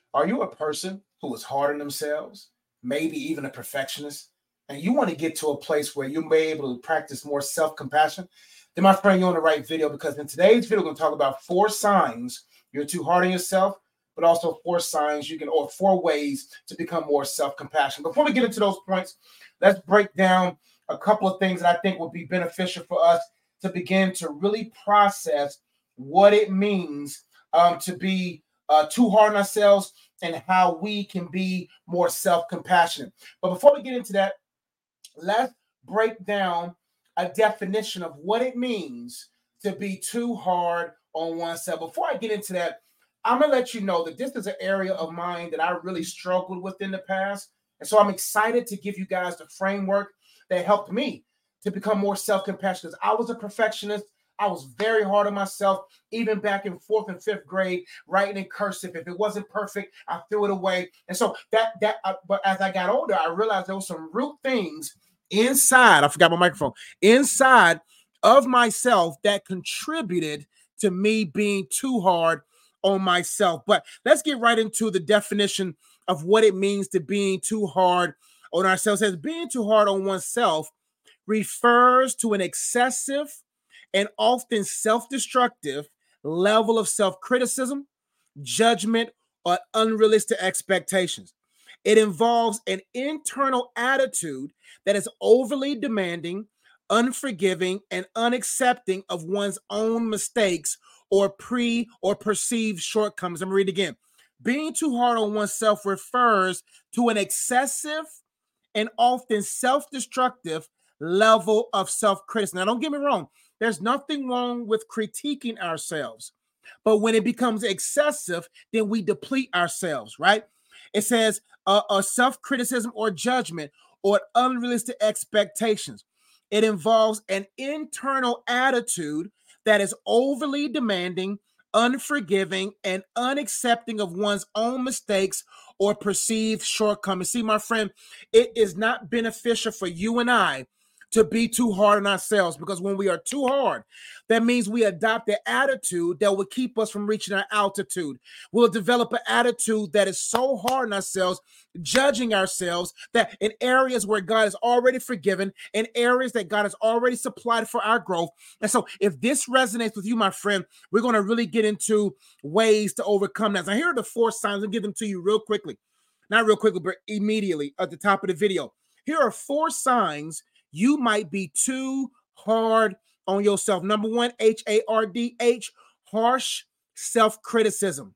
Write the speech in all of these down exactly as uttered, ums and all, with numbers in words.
Are you a person who is hard on themselves, maybe even a perfectionist, and you want to get to a place where you may be able to practice more self-compassion? Then, my friend, you're on the right video, because in today's video, we're going to talk about four signs you're too hard on yourself, but also four signs you can, or four ways to become more self-compassionate. Before we get into those points, let's break down a couple of things that I think would be beneficial for us to begin to really process what it means um, to be uh, too hard on ourselves and how we can be more self-compassionate. But before we get into that, let's break down a definition of what it means to be too hard on oneself. Before I get into that, I'm going to let you know that this is an area of mine that I really struggled with in the past. And so I'm excited to give you guys the framework that helped me to become more self-compassionate. I was a perfectionist. I was very hard on myself, even back in fourth and fifth grade, writing in cursive. If it wasn't perfect, I threw it away. And so that, that, uh, but as I got older, I realized there were some root things inside, I forgot my microphone, inside of myself that contributed to me being too hard on myself. But let's get right into the definition of what it means to being too hard on ourselves. As being too hard on oneself refers to an excessive and often self-destructive level of self-criticism, judgment, or unrealistic expectations. It involves an internal attitude that is overly demanding, unforgiving, and unaccepting of one's own mistakes or pre or perceived shortcomings. I'm going to read it again. Being too hard on oneself refers to an excessive and often self-destructive level of self-criticism. Now, don't get me wrong. There's nothing wrong with critiquing ourselves. But when it becomes excessive, then we deplete ourselves, right? It says uh, a self-criticism or judgment or unrealistic expectations. It involves an internal attitude that is overly demanding, unforgiving, and unaccepting of one's own mistakes or perceived shortcomings. See, my friend, it is not beneficial for you and I to be too hard on ourselves, because when we are too hard, that means we adopt an attitude that will keep us from reaching our altitude. We'll develop an attitude that is so hard on ourselves, judging ourselves, that in areas where God has already forgiven, in areas that God has already supplied for our growth. And so if this resonates with you, my friend, we're going to really get into ways to overcome that. Now, here are the four signs. I'll give them to you real quickly. Not real quickly, but immediately at the top of the video. Here are four signs you might be too hard on yourself. Number one, H A R D H, harsh self-criticism.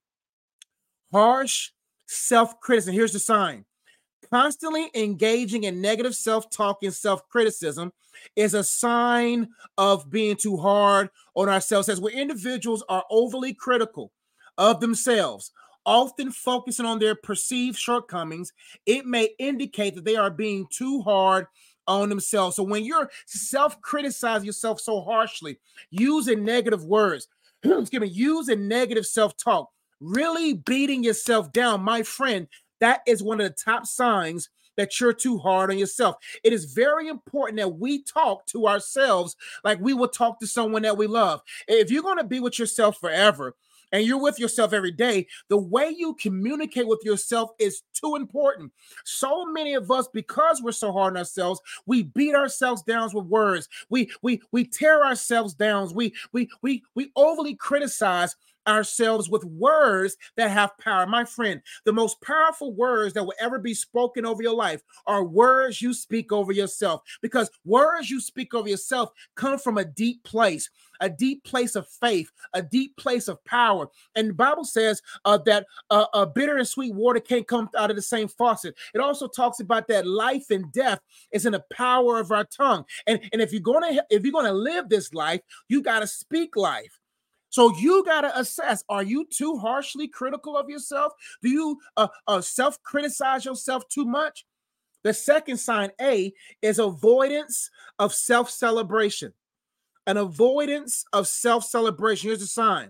Harsh self-criticism. Here's the sign. Constantly engaging in negative self-talk and self-criticism is a sign of being too hard on ourselves. As where individuals are overly critical of themselves, often focusing on their perceived shortcomings, it may indicate that they are being too hard on themselves. So when you're self-criticizing yourself so harshly, using negative words, excuse me, using negative self-talk, really beating yourself down, my friend, that is one of the top signs that you're too hard on yourself. It is very important that we talk to ourselves like we would talk to someone that we love. If you're going to be with yourself forever, and you're with yourself every day, the way you communicate with yourself is too important. So many of us, because we're so hard on ourselves, we beat ourselves down with words. We we we tear ourselves down. We we we we overly criticize ourselves with words that have power. My friend, the most powerful words that will ever be spoken over your life are words you speak over yourself, because words you speak over yourself come from a deep place, a deep place of faith, a deep place of power. And the Bible says uh, that uh, uh, bitter and sweet water can't come out of the same faucet. It also talks about that life and death is in the power of our tongue. And, and if you're gonna if you're gonna live this life, you got to speak life. So you got to assess, are you too harshly critical of yourself? Do you uh, uh, self-criticize yourself too much? The second sign, A, is avoidance of self-celebration. An avoidance of self-celebration. Here's a sign.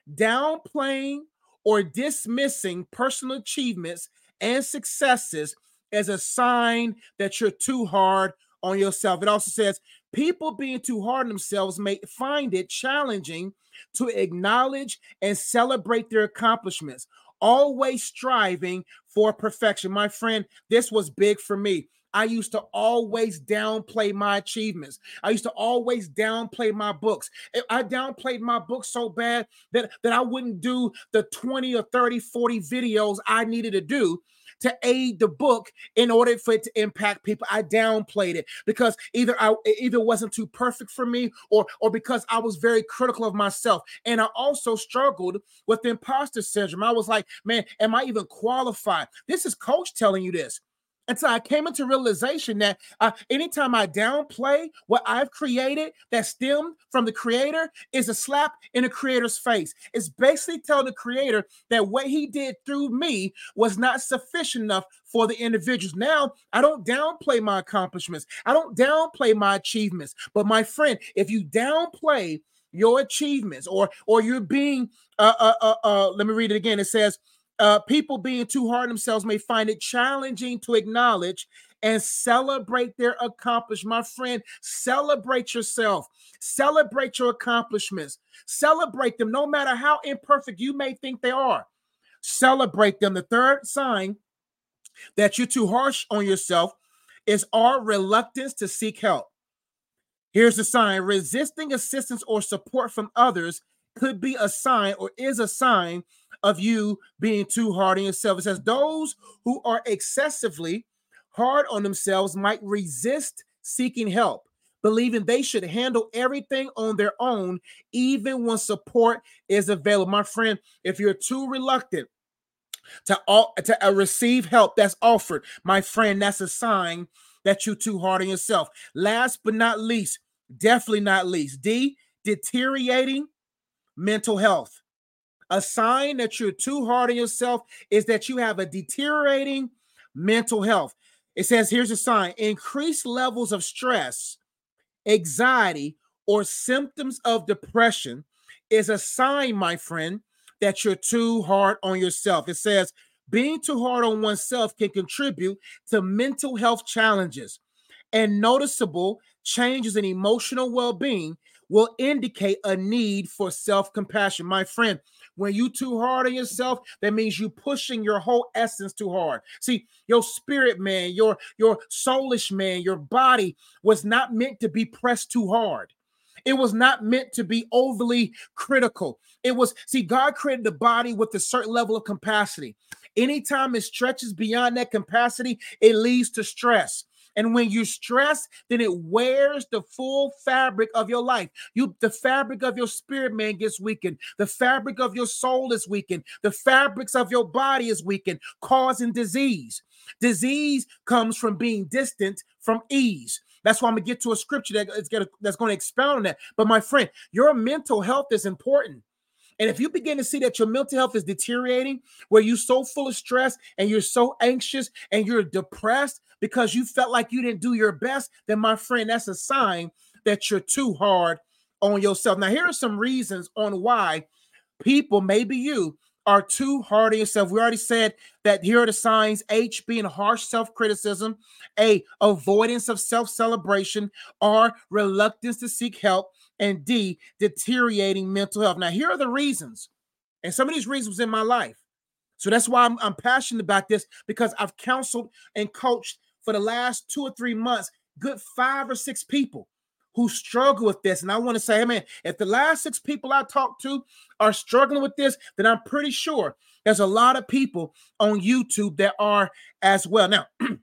Downplaying or dismissing personal achievements and successes is a sign that you're too hard on yourself. It also says people being too hard on themselves may find it challenging to acknowledge and celebrate their accomplishments. always striving for perfection. My friend, this was big for me. I used to always downplay my achievements. I used to always downplay my books. I downplayed my books so bad that, that I wouldn't do the twenty or thirty, forty videos I needed to do to aid the book in order for it to impact people. I downplayed it because either I either wasn't too perfect for me or, or because I was very critical of myself. And I also struggled with imposter syndrome. I was like, man, am I even qualified? This is Coach telling you this. And so I came into realization that uh, anytime I downplay what I've created that stemmed from the creator is a slap in the creator's face. It's basically telling the creator that what he did through me was not sufficient enough for the individuals. Now, I don't downplay my accomplishments. I don't downplay my achievements. But my friend, if you downplay your achievements or, or you're being, uh, uh, uh, uh, let me read it again. It says, Uh, people being too hard on themselves may find it challenging to acknowledge and celebrate their accomplishments. My friend, celebrate yourself. Celebrate your accomplishments. Celebrate them no matter how imperfect you may think they are. Celebrate them. The third sign that you're too harsh on yourself is our reluctance to seek help. Here's the sign. Resisting assistance or support from others could be a sign or is a sign of you being too hard on yourself. It says those who are excessively hard on themselves might resist seeking help, believing they should handle everything on their own, even when support is available. My friend, if you're too reluctant to, all, to uh, receive help that's offered, my friend, that's a sign that you're too hard on yourself. Last but not least, definitely not least, D, deteriorating mental health. A sign that you're too hard on yourself is that you have a deteriorating mental health. It says, here's a sign: increased levels of stress, anxiety, or symptoms of depression is a sign, my friend, that you're too hard on yourself. It says, being too hard on oneself can contribute to mental health challenges, and noticeable changes in emotional well-being will indicate a need for self-compassion. My friend, when you too hard on yourself, that means you pushing your whole essence too hard. See, your spirit man, your, your soulish man, your body was not meant to be pressed too hard. It was not meant to be overly critical. It was, see, God created the body with a certain level of capacity. Anytime it stretches beyond that capacity, it leads to stress. And when you stress, then it wears the full fabric of your life. You, the fabric of your spirit man gets weakened. The fabric of your soul is weakened. The fabrics of your body is weakened, causing disease. Disease comes from being distant from ease. That's why I'm going to get to a scripture that is gonna, that's going to expound on that. But my friend, your mental health is important. And if you begin to see that your mental health is deteriorating, where you're so full of stress and you're so anxious and you're depressed because you felt like you didn't do your best, then my friend, that's a sign that you're too hard on yourself. Now, here are some reasons on why people, maybe you, are too hard on yourself. We already said that here are the signs: H, being harsh self-criticism; A, avoidance of self-celebration; R, reluctance to seek help; and D, deteriorating mental health. Now, here are the reasons. And some of these reasons was in my life. So that's why I'm, I'm passionate about this, because I've counseled and coached for the last two or three months, good five or six people who struggle with this. And I want to say, hey, man, if the last six people I talked to are struggling with this, then I'm pretty sure there's a lot of people on YouTube that are as well. Now,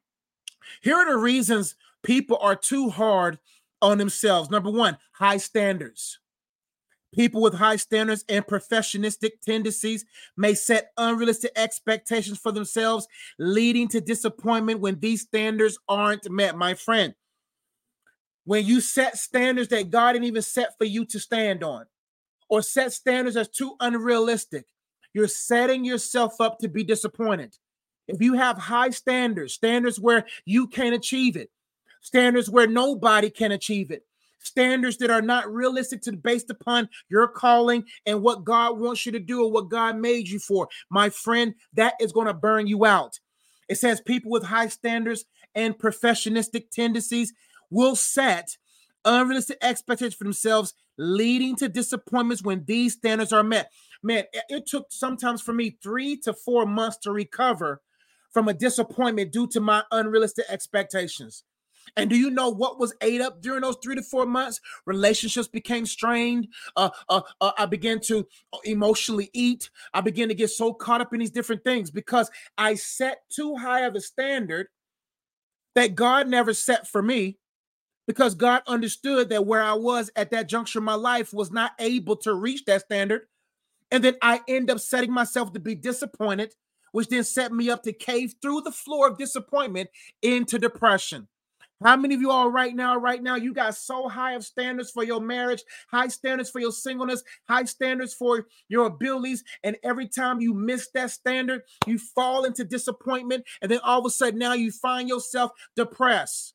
here are the reasons people are too hard on themselves. Number one, high standards. People with high standards and perfectionistic tendencies may set unrealistic expectations for themselves, leading to disappointment when these standards aren't met. My friend, when you set standards that God didn't even set for you to stand on, or set standards that's too unrealistic, you're setting yourself up to be disappointed. If you have high standards, standards where you can't achieve it, standards where nobody can achieve it, standards that are not realistic to based upon your calling and what God wants you to do or what God made you for, my friend, that is going to burn you out. It says people with high standards and perfectionistic tendencies will set unrealistic expectations for themselves, leading to disappointments when these standards are met. man, it, it took sometimes for me three to four months to recover from a disappointment due to my unrealistic expectations. And do you know what was ate up during those three to four months? Relationships became strained. Uh, uh, uh, I began to emotionally eat. I began to get so caught up in these different things because I set too high of a standard that God never set for me, because God understood that where I was at that juncture in my life was not able to reach that standard. And then I end up setting myself to be disappointed, which then set me up to cave through the floor of disappointment into depression. How many of you all right now, right now, you got so high of standards for your marriage, high standards for your singleness, high standards for your abilities, and every time you miss that standard, you fall into disappointment, and then all of a sudden now you find yourself depressed.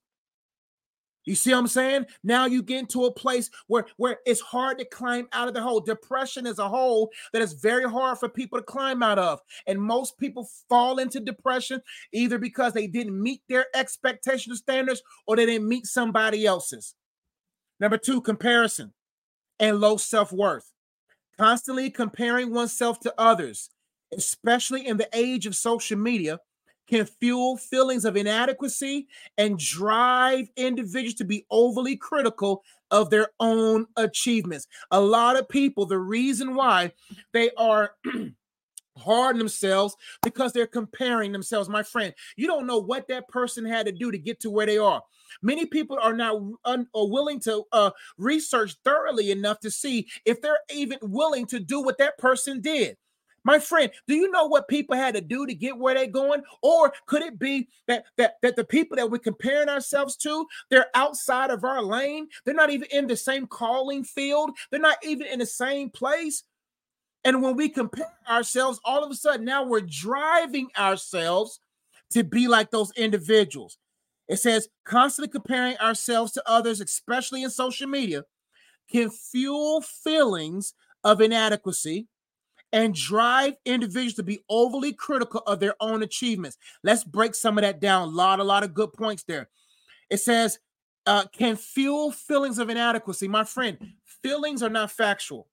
You see what I'm saying? Now you get into a place where, where it's hard to climb out of the hole. Depression is a hole that is very hard for people to climb out of. And most people fall into depression either because they didn't meet their expectation standards or they didn't meet somebody else's. Number two, comparison and low self-worth. Constantly comparing oneself to others, especially in the age of social media, can fuel feelings of inadequacy and drive individuals to be overly critical of their own achievements. A lot of people, the reason why they are hard on themselves because they're comparing themselves. My friend, you don't know what that person had to do to get to where they are. Many people are not un- are willing to uh, research thoroughly enough to see if they're even willing to do what that person did. My friend, do you know what people had to do to get where they're going? Or could it be that, that, that the people that we're comparing ourselves to, they're outside of our lane? They're not even in the same calling field. They're not even in the same place. And when we compare ourselves, all of a sudden now we're driving ourselves to be like those individuals. It says constantly comparing ourselves to others, especially in social media, can fuel feelings of inadequacy and drive individuals to be overly critical of their own achievements. Let's break some of that down. A lot, a lot of good points there. It says, uh, can fuel feelings of inadequacy. My friend, feelings are not factual.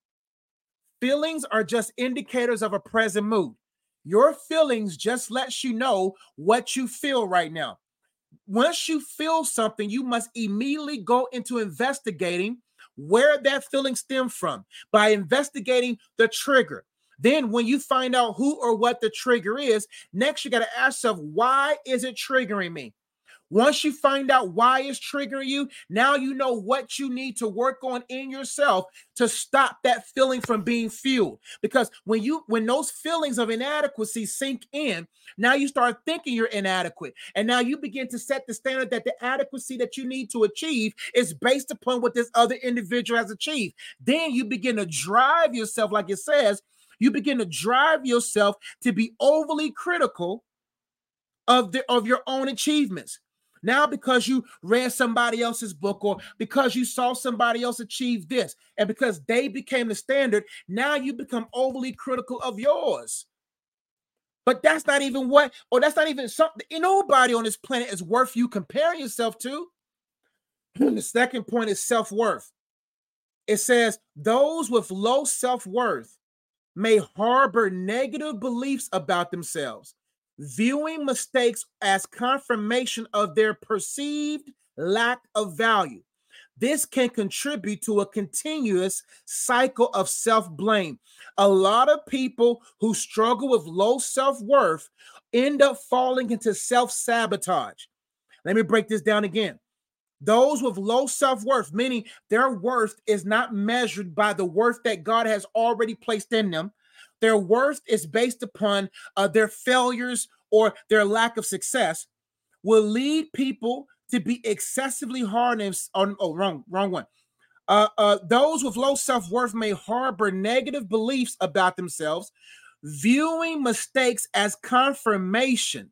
Feelings are just indicators of a present mood. Your feelings just lets you know what you feel right now. Once you feel something, you must immediately go into investigating where that feeling stemmed from by investigating the trigger. Then when you find out who or what the trigger is, next you got to ask yourself, why is it triggering me? Once you find out why it's triggering you, now you know what you need to work on in yourself to stop that feeling from being fueled. Because when you when those feelings of inadequacy sink in, now you start thinking you're inadequate. And now you begin to set the standard that the adequacy that you need to achieve is based upon what this other individual has achieved. Then you begin to drive yourself, like it says, you begin to drive yourself to be overly critical of the of your own achievements. Now, because you read somebody else's book or because you saw somebody else achieve this and because they became the standard, now you become overly critical of yours. But that's not even what, or that's not even something, nobody on this planet is worth you comparing yourself to. The second point is self-worth. It says those with low self-worth may harbor negative beliefs about themselves, viewing mistakes as confirmation of their perceived lack of value. This can contribute to a continuous cycle of self-blame. A lot of people who struggle with low self-worth end up falling into self-sabotage. Let me break this down again. Those with low self-worth, meaning their worth is not measured by the worth that God has already placed in them. Their worth is based upon uh, their failures or their lack of success, will lead people to be excessively hard on, oh, wrong, wrong one. Uh, uh, those with low self-worth may harbor negative beliefs about themselves, viewing mistakes as confirmation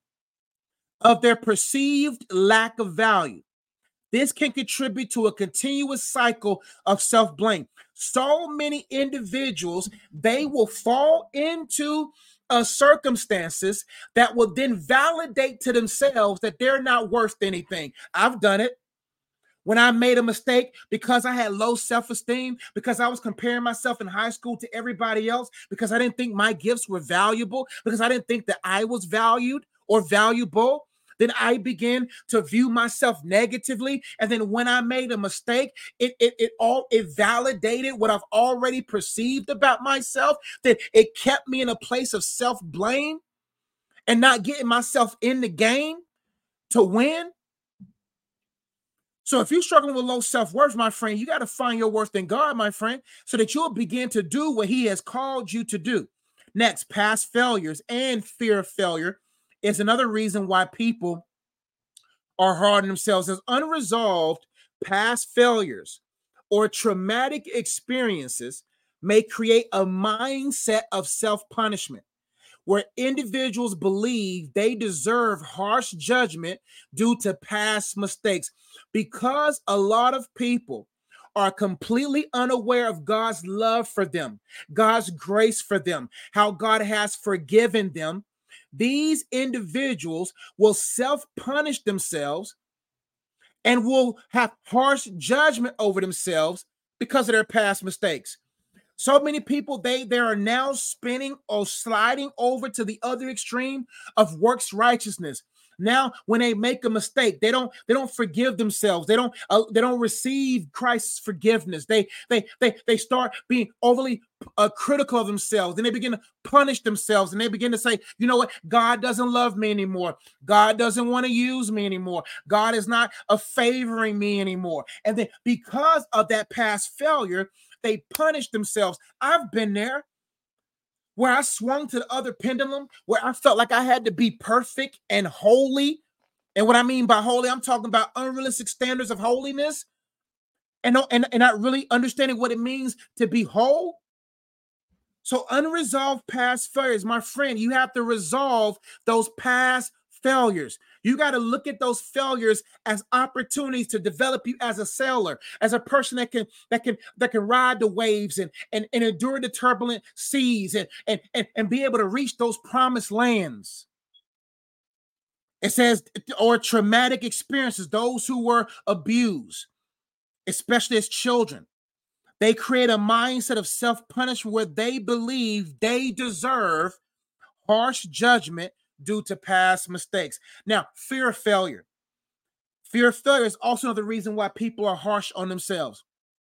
of their perceived lack of value. This can contribute to a continuous cycle of self-blame. So many individuals, they will fall into uh, circumstances that will then validate to themselves that they're not worth anything. I've done it. When I made a mistake because I had low self-esteem, because I was comparing myself in high school to everybody else, because I didn't think my gifts were valuable, because I didn't think that I was valued or valuable, then I began to view myself negatively. And then when I made a mistake, it, it, it all it validated what I've already perceived about myself, that it kept me in a place of self-blame and not getting myself in the game to win. So if you're struggling with low self-worth, my friend, you got to find your worth in God, my friend, so that you'll begin to do what he has called you to do. Next, past failures and fear of failure is another reason why people are hard on themselves. As unresolved past failures or traumatic experiences may create a mindset of self-punishment, where individuals believe they deserve harsh judgment due to past mistakes. Because a lot of people are completely unaware of God's love for them, God's grace for them, how God has forgiven them, these individuals will self-punish themselves and will have harsh judgment over themselves because of their past mistakes. So many people, they, they are now spinning or sliding over to the other extreme of works righteousness. Now, when they make a mistake, they don't they don't forgive themselves. They don't uh, they don't receive Christ's forgiveness. They they they they start being overly uh, critical of themselves. Then they begin to punish themselves, and they begin to say, you know what? God doesn't love me anymore. God doesn't want to use me anymore. God is not uh, favoring me anymore. And then because of that past failure, they punish themselves. I've been there, where I swung to the other pendulum, where I felt like I had to be perfect and holy. And what I mean by holy, I'm talking about unrealistic standards of holiness, and, and, and not really understanding what it means to be whole. So unresolved past failures, my friend, you have to resolve those past failures. You got to look at those failures as opportunities to develop you as a sailor, as a person that can that can that can ride the waves and and, and endure the turbulent seas and, and and and be able to reach those promised lands. It says, or traumatic experiences, those who were abused, especially as children. They create a mindset of self-punishment where they believe they deserve harsh judgment due to past mistakes. Now, fear of failure. Fear of failure is also another reason why people are harsh on themselves.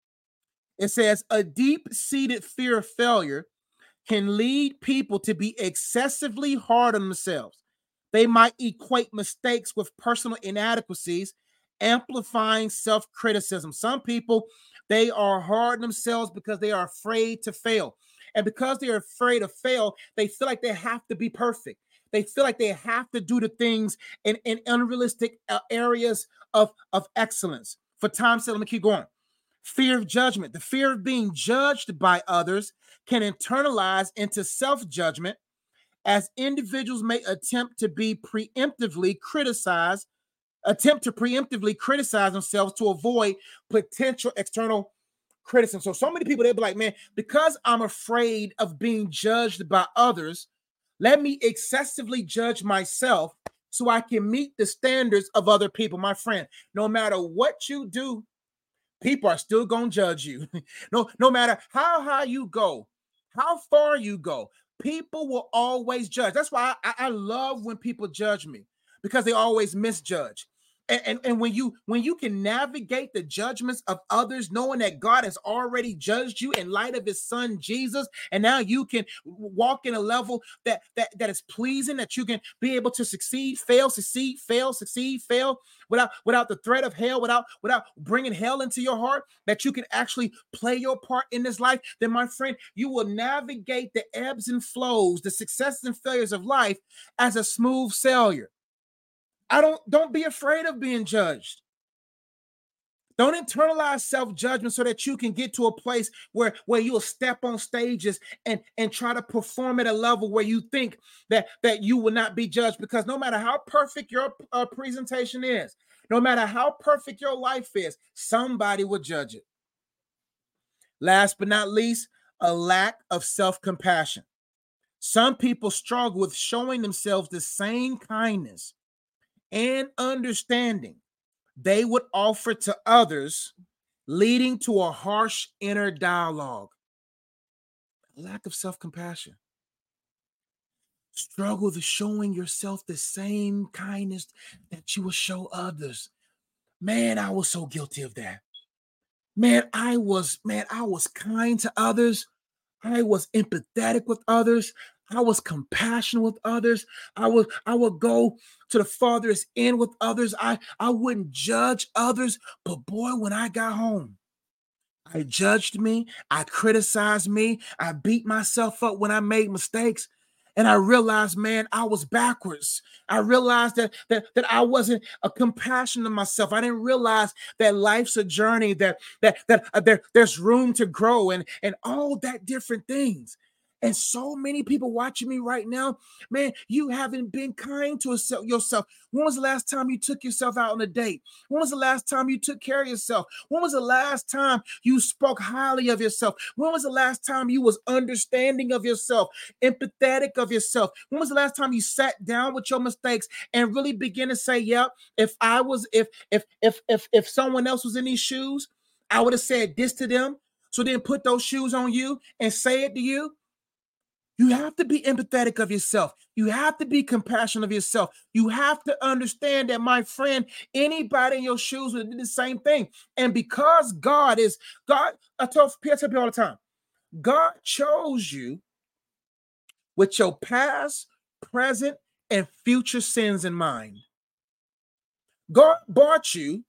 It says a deep-seated fear of failure can lead people to be excessively hard on themselves. They might equate mistakes with personal inadequacies, amplifying self-criticism. Some people, they are hard on themselves because they are afraid to fail. And because they're afraid to fail, they feel like they have to be perfect. They feel like they have to do the things in, in unrealistic uh, areas of, of excellence. For time's sake, let me keep going. Fear of judgment. The fear of being judged by others can internalize into self-judgment, as individuals may attempt to be preemptively criticized, attempt to preemptively criticize themselves to avoid potential external criticism. So, so many people, they'll be like, man, because I'm afraid of being judged by others, let me excessively judge myself so I can meet the standards of other people. My friend, no matter what you do, people are still going to judge you. no, no matter how high you go, how far you go, people will always judge. That's why I, I love when people judge me, because they always misjudge. And, and, and when you when you can navigate the judgments of others, knowing that God has already judged you in light of his son Jesus, and now you can walk in a level that that that is pleasing, that you can be able to succeed, fail, succeed, fail, succeed, fail, without without the threat of hell, without without bringing hell into your heart, that you can actually play your part in this life, then my friend, you will navigate the ebbs and flows, the successes and failures of life as a smooth sailor. I don't don't be afraid of being judged. Don't internalize self-judgment so that you can get to a place where, where you'll step on stages and, and try to perform at a level where you think that, that you will not be judged. Because no matter how perfect your uh, presentation is, no matter how perfect your life is, somebody will judge it. Last but not least, a lack of self-compassion. Some people struggle with showing themselves the same kindness and understanding they would offer to others, leading to a harsh inner dialogue. Lack of self-compassion. Struggle with showing yourself the same kindness that you will show others. Man, I was so guilty of that. Man, I was, man, I was kind to others. I was empathetic with others. I was compassionate with others. I would, I would go to the farthest end with others. I, I wouldn't judge others. But boy, when I got home, I judged me. I criticized me. I beat myself up when I made mistakes. And I realized, man, I was backwards. I realized that, that, that I wasn't a compassion to myself. I didn't realize that life's a journey, that, that, that uh, there, there's room to grow and, and all that different things. And so many people watching me right now, man, you haven't been kind to yourself. When was the last time you took yourself out on a date? When was the last time you took care of yourself? When was the last time you spoke highly of yourself? When was the last time you was understanding of yourself, empathetic of yourself? When was the last time you sat down with your mistakes and really began to say, yep, if I was, if, if, if, if, if someone else was in these shoes, I would have said this to them. So then put those shoes on you and say it to you. You have to be empathetic of yourself. You have to be compassionate of yourself. You have to understand that, my friend, anybody in your shoes would do the same thing. And because God is, God, I tell people all the time, God chose you with your past, present, and future sins in mind. God bought you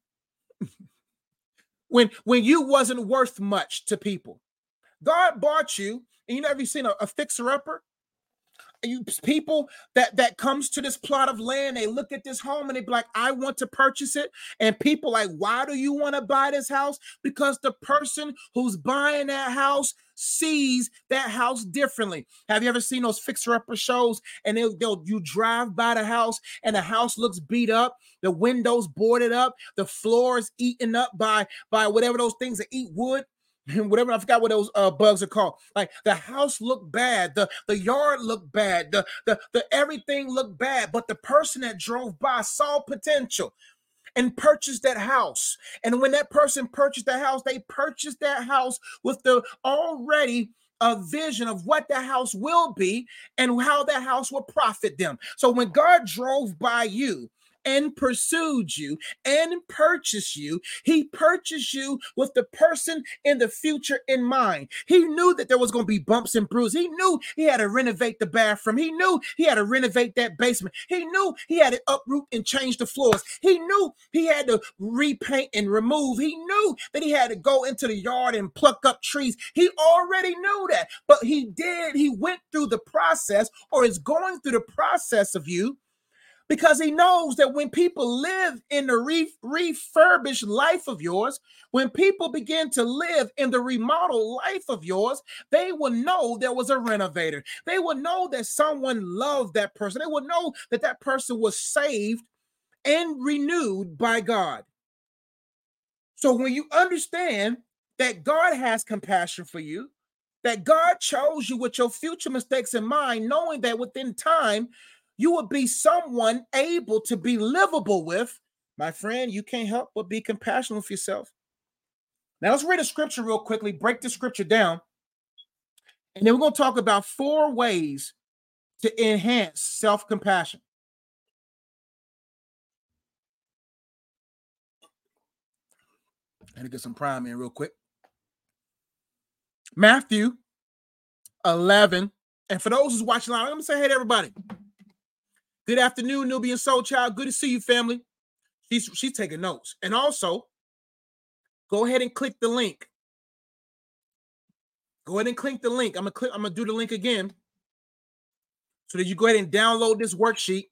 when, when you wasn't worth much to people. God bought you. And you know, have you seen a, a fixer-upper? You people that that comes to this plot of land, they look at this home and they be like, I want to purchase it. And people like, why do you want to buy this house? Because the person who's buying that house sees that house differently. Have you ever seen those fixer-upper shows? And they'll, they'll you drive by the house and the house looks beat up, the windows boarded up, the floors eaten up by by whatever those things that eat wood. Whatever, I forgot what those uh, bugs are called. Like the house looked bad, the, the yard looked bad, the, the, the everything looked bad, but the person that drove by saw potential and purchased that house. And when that person purchased the house, they purchased that house with the already a vision of what that house will be and how that house will profit them. So when God drove by you and pursued you and purchased you, he purchased you with the person in the future in mind. He knew that there was going to be bumps and bruises. He knew he had to renovate the bathroom. He knew he had to renovate that basement. He knew he had to uproot and change the floors. He knew he had to repaint and remove. He knew that he had to go into the yard and pluck up trees. He already knew that, but he did. He went through the process, or is going through the process of you, because he knows that when people live in the re- refurbished life of yours, when people begin to live in the remodeled life of yours, they will know there was a renovator. They will know that someone loved that person. They will know that that person was saved and renewed by God. So when you understand that God has compassion for you, that God chose you with your future mistakes in mind, knowing that within time, you will be someone able to be livable with, my friend, you can't help but be compassionate with yourself. Now let's read a scripture real quickly, break the scripture down, and then we're going to talk about four ways to enhance self-compassion. Let me get some prime in real quick. Matthew eleven, and for those who's watching live, I'm going to say hey to everybody. Good afternoon, Nubian Soul Child. Good to see you, family. She's, she's taking notes. And also, go ahead and click the link. Go ahead and click the link. I'm gonna click, I'm gonna do the link again. So that you go ahead and download this worksheet.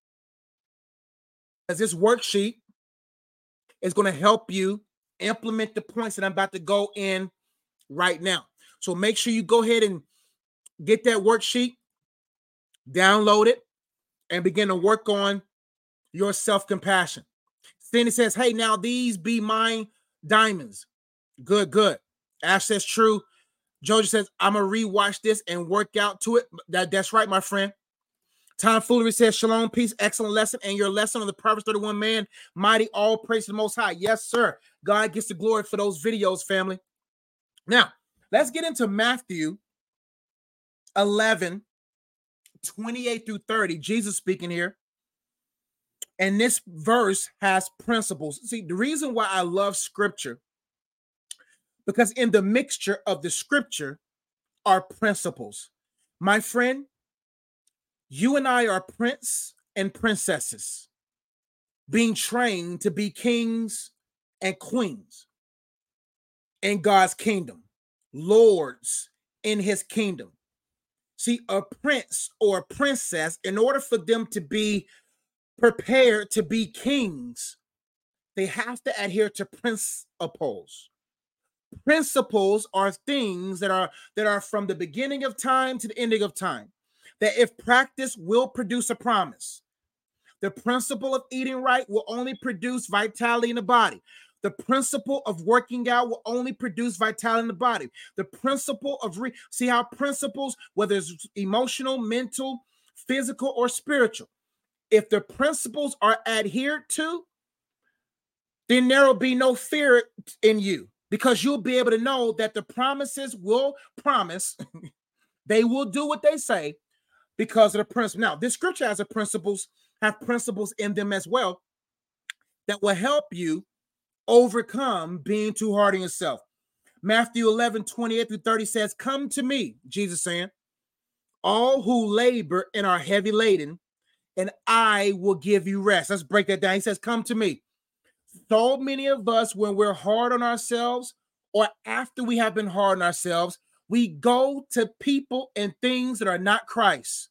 As this worksheet is going to help you implement the points that I'm about to go in right now. So make sure you go ahead and get that worksheet, download it, and begin to work on your self-compassion. Then it says, hey, now these be my diamonds. Good, good. Ash says true. Georgia says, I'm going to rewatch this and work out to it. That, that's right, my friend. Tom Foolery says, shalom, peace, excellent lesson, and your lesson on the Proverbs thirty-one man, mighty, all praise to the Most High. Yes, sir. God gets the glory for those videos, family. Now, let's get into Matthew eleven, twenty-eight through thirty. Jesus speaking here. And this verse has principles. See, the reason why I love scripture, because in the mixture of the scripture are principles. My friend, you and I are prince and princesses being trained to be kings and queens in God's kingdom, lords in his kingdom. See, a prince or a princess, in order for them to be prepared to be kings, they have to adhere to principles. Principles are things that are that are from the beginning of time to the ending of time, that if practiced will produce a promise. The principle of eating right will only produce vitality in the body. The principle of working out will only produce vitality in the body. The principle of re- see how principles, whether it's emotional, mental, physical, or spiritual, if the principles are adhered to, then there will be no fear in you, because you'll be able to know that the promises will promise. They will do what they say because of the principle. Now, this scripture has a principles, have principles in them as well that will help you overcome being too hard on yourself. Matthew eleven, twenty-eight through thirty says, come to me, Jesus saying, all who labor and are heavy laden, and I will give you rest. Let's break that down. He says, come to me. So many of us, when we're hard on ourselves, or after we have been hard on ourselves, we go to people and things that are not Christ.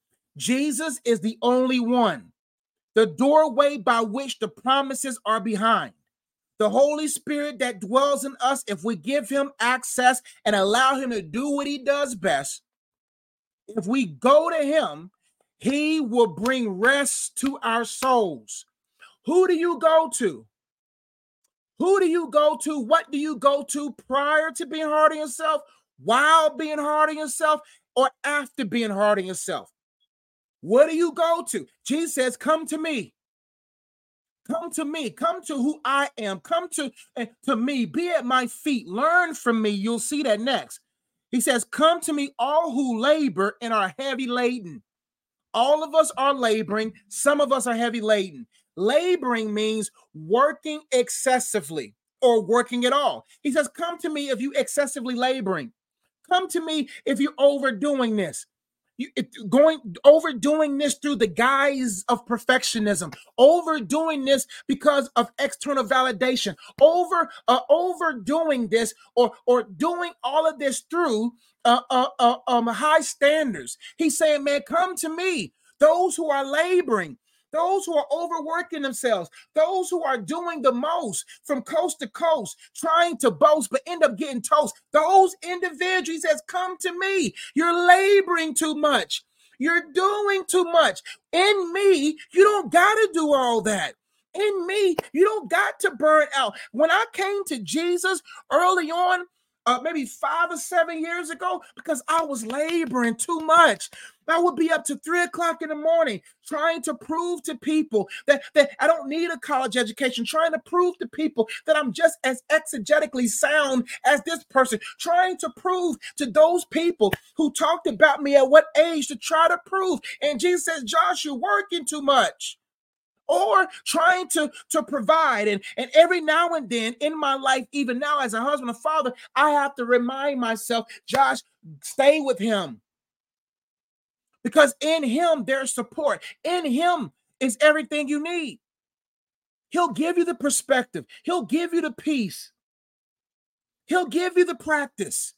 Jesus is the only one, the doorway by which the promises are behind. The Holy Spirit that dwells in us, if we give him access and allow him to do what he does best, if we go to him, he will bring rest to our souls. Who do you go to? Who do you go to? What do you go to prior to being hard on yourself, while being hard on yourself, or after being hard on yourself? What do you go to? Jesus says, come to me. Come to me. Come to who I am. Come to, uh, to me. Be at my feet. Learn from me. You'll see that next. He says, come to me, all who labor and are heavy laden. All of us are laboring. Some of us are heavy laden. Laboring means working excessively or working at all. He says, come to me if you excessively laboring. Come to me if you're overdoing this. You, it, going overdoing this through the guise of perfectionism, overdoing this because of external validation, over uh, overdoing this or or doing all of this through uh, uh, uh, um, high standards. He's saying, man, come to me, those who are laboring, those who are overworking themselves, those who are doing the most from coast to coast, trying to boast, but end up getting toast. Those individuals, he says, come to me. You're laboring too much. You're doing too much. In me, you don't got to do all that. In me, you don't got to burn out. When I came to Jesus early on, Uh, maybe five or seven years ago, because I was laboring too much. I would be up to three o'clock in the morning trying to prove to people that, that I don't need a college education, trying to prove to people that I'm just as exegetically sound as this person, trying to prove to those people who talked about me at what age to try to prove. And Jesus says, Josh, you're working too much. Or trying to, to provide. And, and every now and then in my life, even now as a husband and father, I have to remind myself, Josh, stay with him. Because in him, there's support. In him is everything you need. He'll give you the perspective. He'll give you the peace. He'll give you the practice.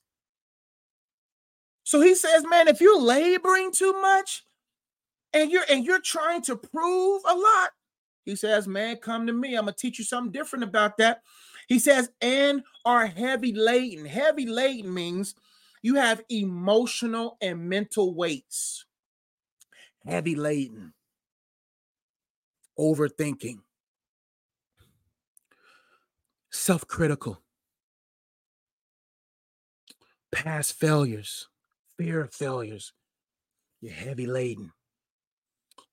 So he says, man, if you're laboring too much and you're, and you're trying to prove a lot, he says, man, come to me. I'm going to teach you something different about that. He says, and are heavy laden. Heavy laden means you have emotional and mental weights. Heavy laden. Overthinking. Self-critical. Past failures. Fear of failures. You're heavy laden.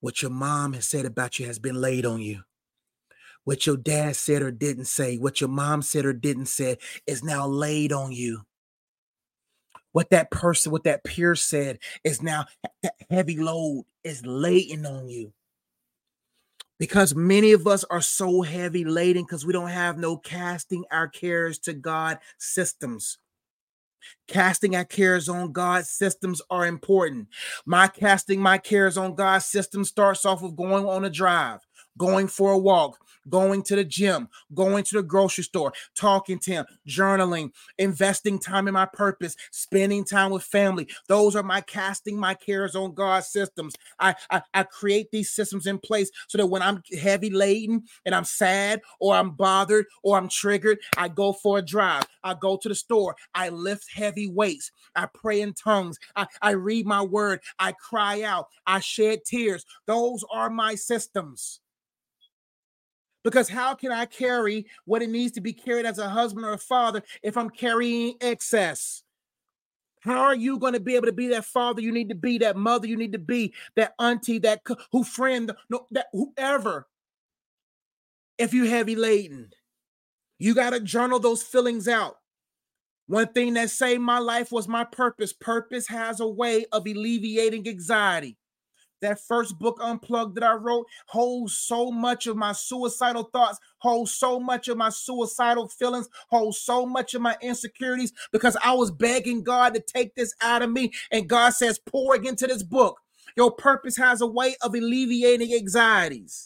What your mom has said about you has been laid on you. What your dad said or didn't say, what your mom said or didn't say is now laid on you. What that person, what that peer said is now, that heavy load is laden on you. Because many of us are so heavy laden because we don't have no casting our cares to God systems. Casting our cares on God systems are important. My casting my cares on God system starts off with going on a drive, going for a walk, going to the gym, going to the grocery store, talking to him, journaling, investing time in my purpose, spending time with family. Those are my casting my cares on God systems. I, I, I create these systems in place so that when I'm heavy laden and I'm sad or I'm bothered or I'm triggered, I go for a drive. I go to the store. I lift heavy weights. I pray in tongues. I, I read my word. I cry out. I shed tears. Those are my systems. Because how can I carry what it needs to be carried as a husband or a father if I'm carrying excess? How are you going to be able to be that father you need to be, that mother you need to be, that auntie, that who friend, no, that whoever, if you're heavy laden? You got to journal those feelings out. One thing that saved my life was my purpose. Purpose has a way of alleviating anxiety. That first book, Unplugged, that I wrote holds so much of my suicidal thoughts, holds so much of my suicidal feelings, holds so much of my insecurities because I was begging God to take this out of me. And God says, pouring into this book, your purpose has a way of alleviating anxieties.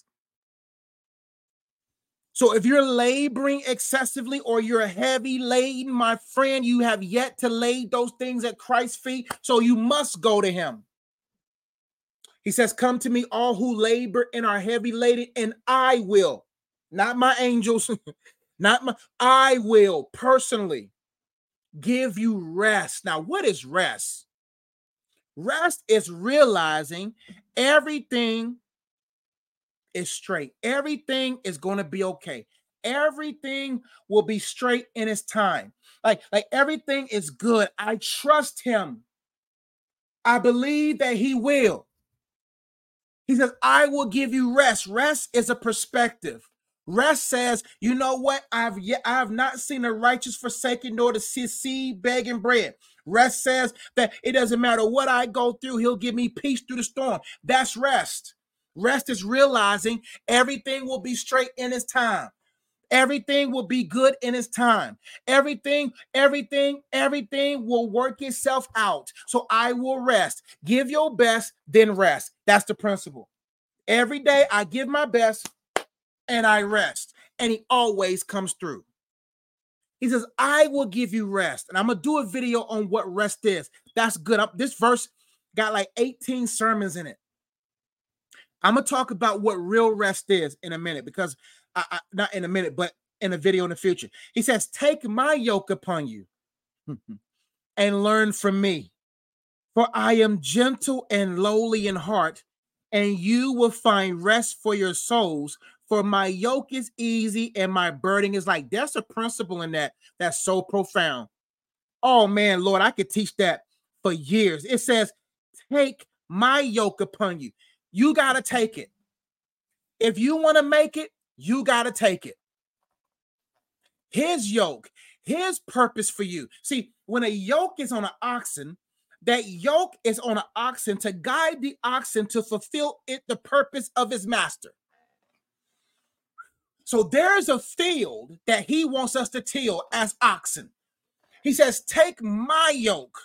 So if you're laboring excessively or you're heavy laden, my friend, you have yet to lay those things at Christ's feet. So you must go to him. He says, come to me, all who labor and are heavy laden, and I will, not my angels, not my, I will personally give you rest. Now, what is rest? Rest is realizing everything is straight. Everything is going to be okay. Everything will be straight in its time. Like, like everything is good. I trust him. I believe that he will. He says, I will give you rest. Rest is a perspective. Rest says, you know what? I've yet, I have not seen the righteous forsaken nor the seed begging bread. Rest says that it doesn't matter what I go through, he'll give me peace through the storm. That's rest. Rest is realizing everything will be straight in its time. Everything will be good in its time. Everything, everything, everything will work itself out. So I will rest. Give your best, then rest. That's the principle. Every day I give my best and I rest. And he always comes through. He says, I will give you rest. And I'm going to do a video on what rest is. That's good. This verse got like eighteen sermons in it. I'm going to talk about what real rest is in a minute because I, I, not in a minute, but in a video in the future. He says, take my yoke upon you and learn from me. For I am gentle and lowly in heart, and you will find rest for your souls. For my yoke is easy and my burden is light. There's a principle in that that's so profound. Oh man, Lord, I could teach that for years. It says, take my yoke upon you. You got to take it. If you want to make it, you got to take it. His yoke, his purpose for you. See, when a yoke is on an oxen, that yoke is on an oxen to guide the oxen to fulfill it, the purpose of his master. So there's a field that he wants us to till as oxen. He says, take my yoke.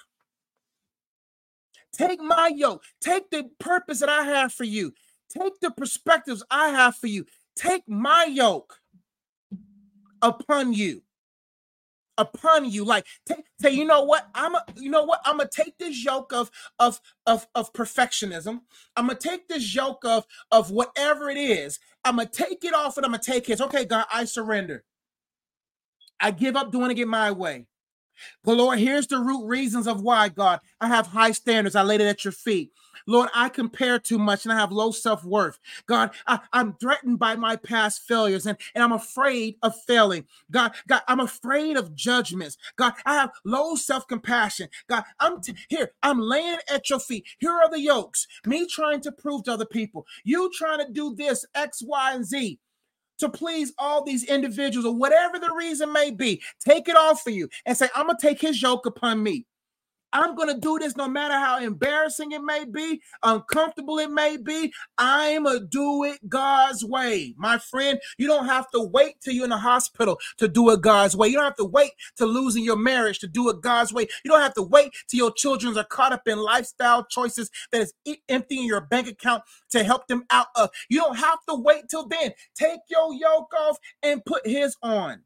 Take my yoke. Take the purpose that I have for you. Take the perspectives I have for you. Take my yoke upon you. Upon you. Like, take, say, you know what? I'm a, you know what? I'm gonna take this yoke of, of, of, of perfectionism. I'm gonna take this yoke of, of whatever it is. I'm gonna take it off and I'm gonna take his. Okay, God, I surrender. I give up doing it my way. But Lord, here's the root reasons of why, God. I have high standards. I laid it at your feet. Lord, I compare too much and I have low self-worth. God, I, I'm threatened by my past failures and, and I'm afraid of failing. God, God, I'm afraid of judgments. God, I have low self-compassion. God, I'm t- here. I'm laying at your feet. Here are the yokes. Me trying to prove to other people. You trying to do this, X, Y, and Z, to please all these individuals or whatever the reason may be. Take it off for you and say, I'm going to take his yoke upon me. I'm going to do this no matter how embarrassing it may be, uncomfortable it may be. I'm going to do it God's way. My friend, you don't have to wait till you're in the hospital to do it God's way. You don't have to wait to losing your marriage to do it God's way. You don't have to wait till your children are caught up in lifestyle choices that is emptying your bank account to help them out of. You don't have to wait till then. Take your yoke off and put his on.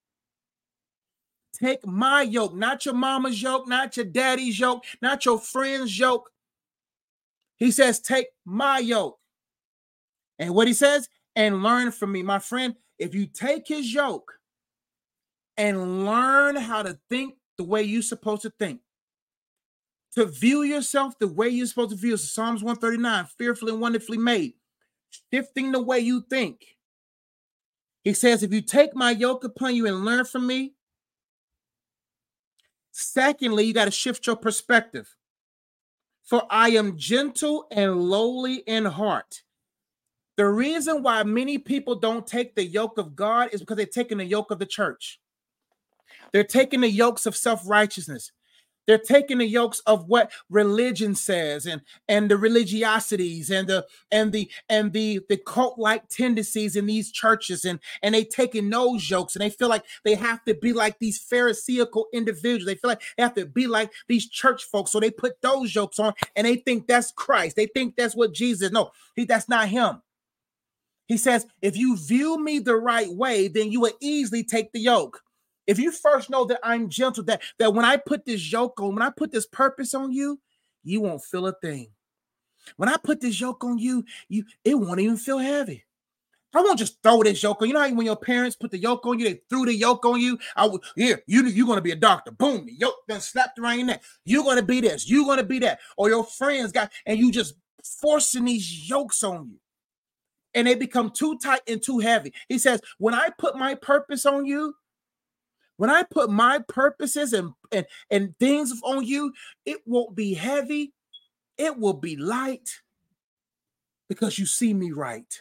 Take my yoke, not your mama's yoke, not your daddy's yoke, not your friend's yoke. He says, take my yoke. And what he says, and learn from me. My friend, if you take his yoke and learn how to think the way you're supposed to think, to view yourself the way you're supposed to view, Psalms one thirty-nine, fearfully and wonderfully made, shifting the way you think. He says, if you take my yoke upon you and learn from me, secondly, you got to shift your perspective. For I am gentle and lowly in heart. The reason why many people don't take the yoke of God is because they're taking the yoke of the church. They're taking the yokes of self-righteousness. They're taking the yokes of what religion says and, and the religiosities and the and the and the, the cult-like tendencies in these churches, and, and they taking those yokes and they feel like they have to be like these Pharisaical individuals. They feel like they have to be like these church folks. So they put those yokes on and they think that's Christ. They think that's what Jesus is. No, he, that's not him. He says, if you view me the right way, then you will easily take the yoke. If you first know that I'm gentle, that, that when I put this yoke on, when I put this purpose on you, you won't feel a thing. When I put this yoke on you, you it won't even feel heavy. I won't just throw this yoke on. You know how when your parents put the yoke on you, they threw the yoke on you? I would, here, you, you're going to be a doctor. Boom, the yoke then slapped around your neck. You're going to be this. You're going to be that. Or your friends got, and you just forcing these yokes on you. And they become too tight and too heavy. He says, when I put my purpose on you, when I put my purposes and, and, and things on you, it won't be heavy. It will be light because you see me right.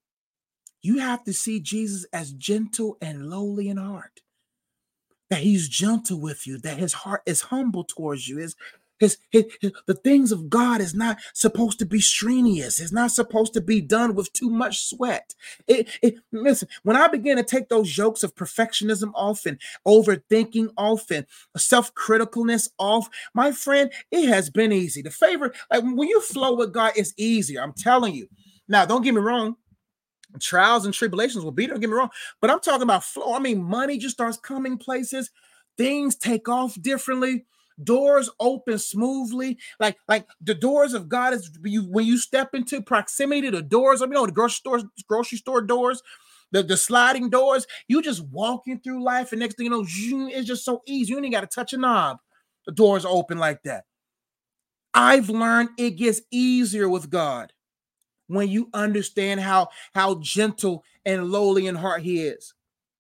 You have to see Jesus as gentle and lowly in heart. That he's gentle with you, that his heart is humble towards you. His, his, his, his, the things of God is not supposed to be strenuous. It's not supposed to be done with too much sweat. It, it, listen, when I began to take those yokes of perfectionism off and overthinking off and self-criticalness off, my friend, it has been easy. The favor, like when you flow with God, it's easier. I'm telling you. Now, don't get me wrong. Trials and tribulations will be, don't get me wrong, but I'm talking about flow. I mean, money just starts coming places. Things take off differently. Doors open smoothly. Like, like the doors of God is you when you step into proximity to the doors. I mean, you know, the grocery store, grocery store doors, the, the sliding doors. You just walking through life, and next thing you know, it's just so easy. You ain't got to touch a knob. The doors open like that. I've learned it gets easier with God when you understand how, how gentle and lowly in heart he is.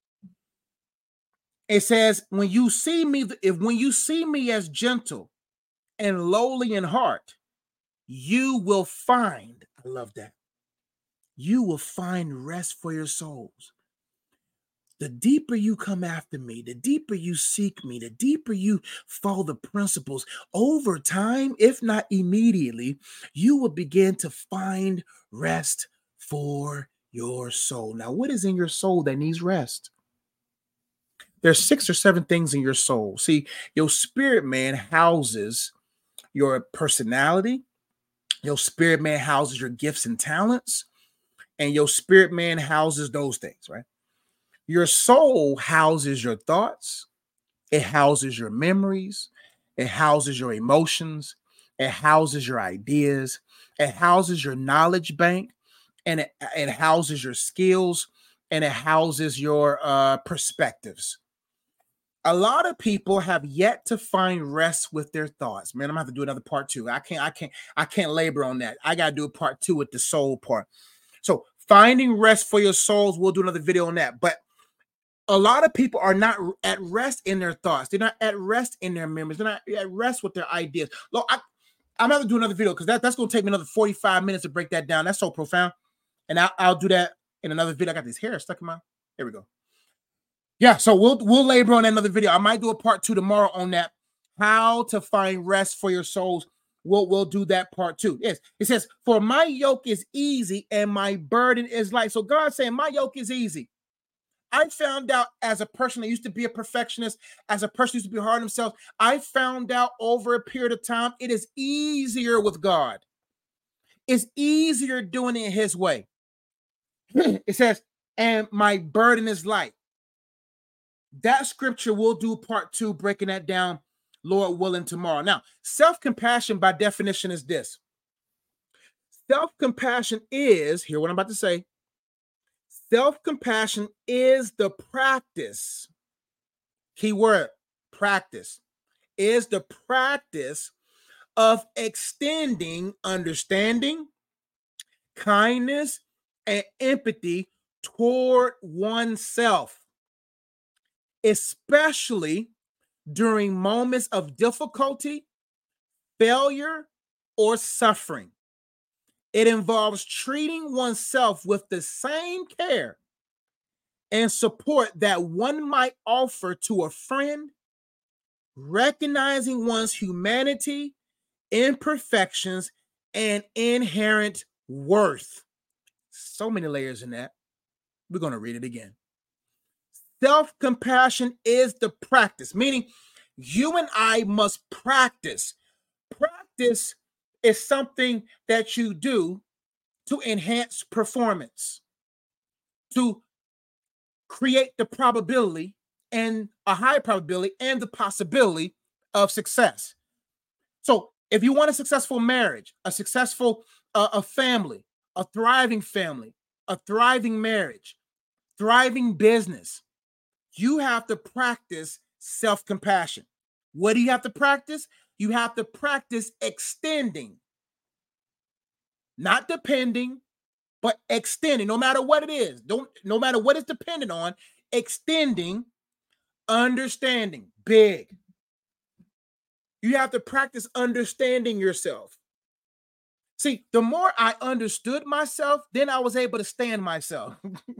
It says, when you see me, if when you see me as gentle and lowly in heart, you will find, I love that, you will find rest for your souls. The deeper you come after me, the deeper you seek me, the deeper you follow the principles, over time, if not immediately, you will begin to find rest for your soul. Now, what is in your soul that needs rest? There's six or seven things in your soul. See, your spirit man houses your personality. Your spirit man houses your gifts and talents. And your spirit man houses those things, right? Your soul houses your thoughts. It houses your memories. It houses your emotions. It houses your ideas. It houses your knowledge bank. And it, it houses your skills. And it houses your uh, perspectives. A lot of people have yet to find rest with their thoughts. Man, I'm gonna have to do another part two. I can't, I can't, I can't labor on that. I gotta do a part two with the soul part. So finding rest for your souls, we'll do another video on that. But a lot of people are not at rest in their thoughts. They're not at rest in their memories. They're not at rest with their ideas. Look, I, I'm gonna have to do another video because that, that's gonna take me another forty-five minutes to break that down. That's so profound. And I'll, I'll do that in another video. I got this hair stuck in my, here we go. Yeah, so we'll we'll labor on another video. I might do a part two tomorrow on that. How to find rest for your souls. We'll we'll do that part two. Yes, it says, "For my yoke is easy and my burden is light." So God's saying, "My yoke is easy." I found out as a person that used to be a perfectionist, as a person who used to be hard on himself, I found out over a period of time it is easier with God. It's easier doing it His way. It says, "And my burden is light." That scripture, we'll do part two, breaking that down, Lord willing, tomorrow. Now, self-compassion by definition is this. Self-compassion is, hear what I'm about to say, self-compassion is the practice, key word, practice, is the practice of extending understanding, kindness, and empathy toward oneself, especially during moments of difficulty, failure, or suffering. It involves treating oneself with the same care and support that one might offer to a friend, recognizing one's humanity, imperfections, and inherent worth. So many layers in that. We're going to read it again. Self-compassion is the practice, meaning you and I must practice. Practice is something that you do to enhance performance, to create the probability and a high probability and the possibility of success. So if you want a successful marriage, a successful uh, a family, a thriving family, a thriving marriage, thriving business, you have to practice self-compassion. What do you have to practice? You have to practice extending, not depending, but extending, no matter what it is. Don't, no matter what it's dependent on, extending, understanding, big. You have to practice understanding yourself. See, the more I understood myself, then I was able to stand myself.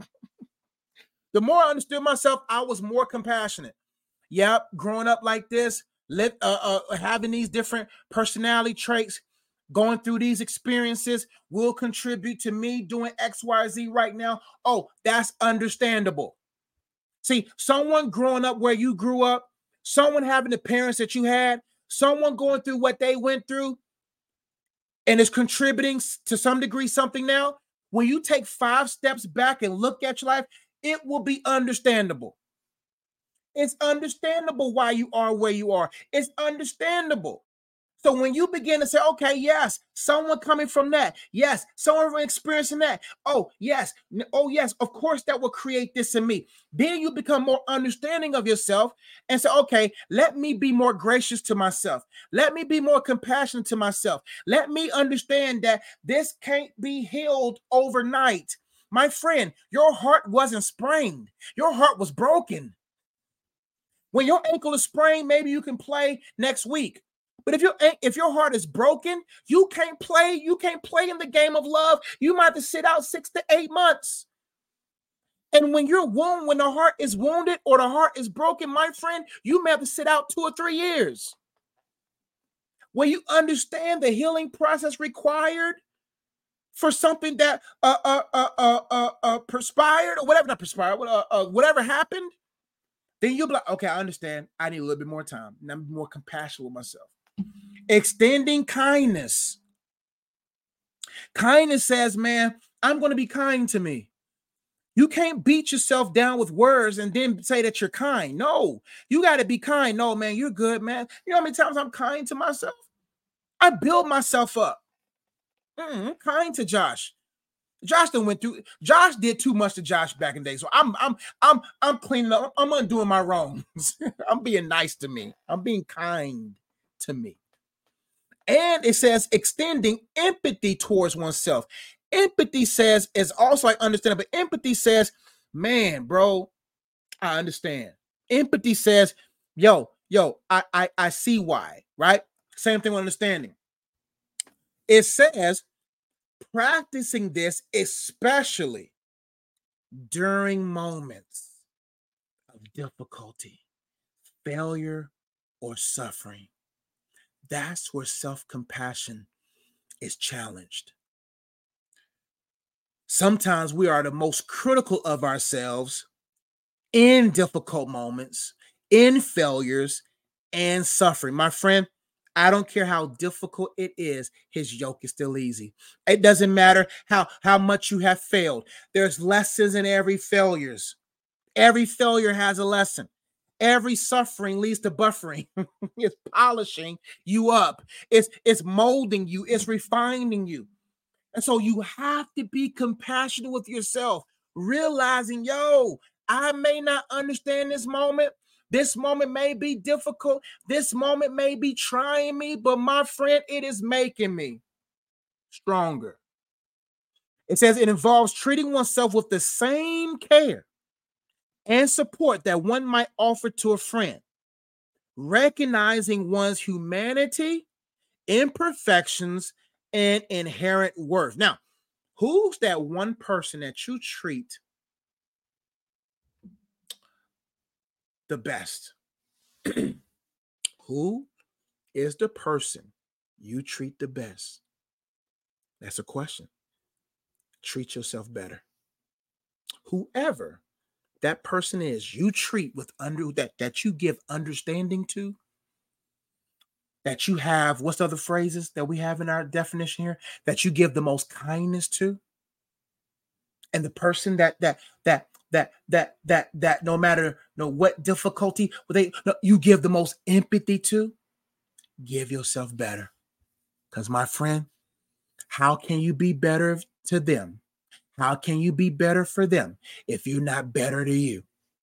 The more I understood myself, I was more compassionate. Yep, growing up like this, live, uh, uh, having these different personality traits, going through these experiences will contribute to me doing X, Y, Z right now. Oh, that's understandable. See, someone growing up where you grew up, someone having the parents that you had, someone going through what they went through and is contributing to some degree something now. When you take five steps back and look at your life, it will be understandable. It's understandable why you are where you are. It's understandable. So when you begin to say, okay, yes, someone coming from that. Yes, someone experiencing that. Oh, yes. Oh, yes. Of course, that will create this in me. Then you become more understanding of yourself and say, okay, let me be more gracious to myself. Let me be more compassionate to myself. Let me understand that this can't be healed overnight. My friend, your heart wasn't sprained. Your heart was broken. When your ankle is sprained, maybe you can play next week. But if your if your heart is broken, you can't play. You can't play in the game of love. You might have to sit out six to eight months. And when you're wounded, when the heart is wounded or the heart is broken, my friend, you may have to sit out two or three years. When you understand the healing process required for something that uh uh uh uh uh, uh perspired or whatever, not perspired, uh, uh, whatever happened, then you'll be like, okay, I understand. I need a little bit more time, and I'm more compassionate with myself. Extending kindness. Kindness says, man, I'm going to be kind to me. You can't beat yourself down with words and then say that you're kind. No, you got to be kind. No, man, you're good, man. You know how many times I'm kind to myself? I build myself up. Mm, I'm kind to Josh. Josh done went through. Josh did too much to Josh back in the day. So I'm I'm I'm I'm cleaning up. I'm undoing my wrongs. I'm being nice to me. I'm being kind to me. And it says extending empathy towards oneself. Empathy says is also like understanding, but empathy says, man, bro, I understand. Empathy says, yo, yo, I I, I see why, right? Same thing with understanding. It says practicing this, especially during moments of difficulty, failure, or suffering. That's where self-compassion is challenged. Sometimes we are the most critical of ourselves in difficult moments, in failures, and suffering. My friend, I don't care how difficult it is, his yoke is still easy. It doesn't matter how, how much you have failed. There's lessons in every failures. Every failure has a lesson. Every suffering leads to buffering. It's polishing you up. It's, it's molding you. It's refining you. And so you have to be compassionate with yourself, realizing, yo, I may not understand this moment. This moment may be difficult. This moment may be trying me, but my friend, it is making me stronger. It says it involves treating oneself with the same care and support that one might offer to a friend, recognizing one's humanity, imperfections, and inherent worth. Now, who's that one person that you treat the best? Who is the person you treat the best? That's a question. Treat yourself better. Whoever that person is, you treat with under that that you give understanding to, that you have, what's the other phrases that we have in our definition here? That you give the most kindness to. And the person that that that that that that that no matter no what difficulty they no, you give the most empathy to, give yourself better. Because my friend, how can you be better to them? How can you be better for them if you're not better to you?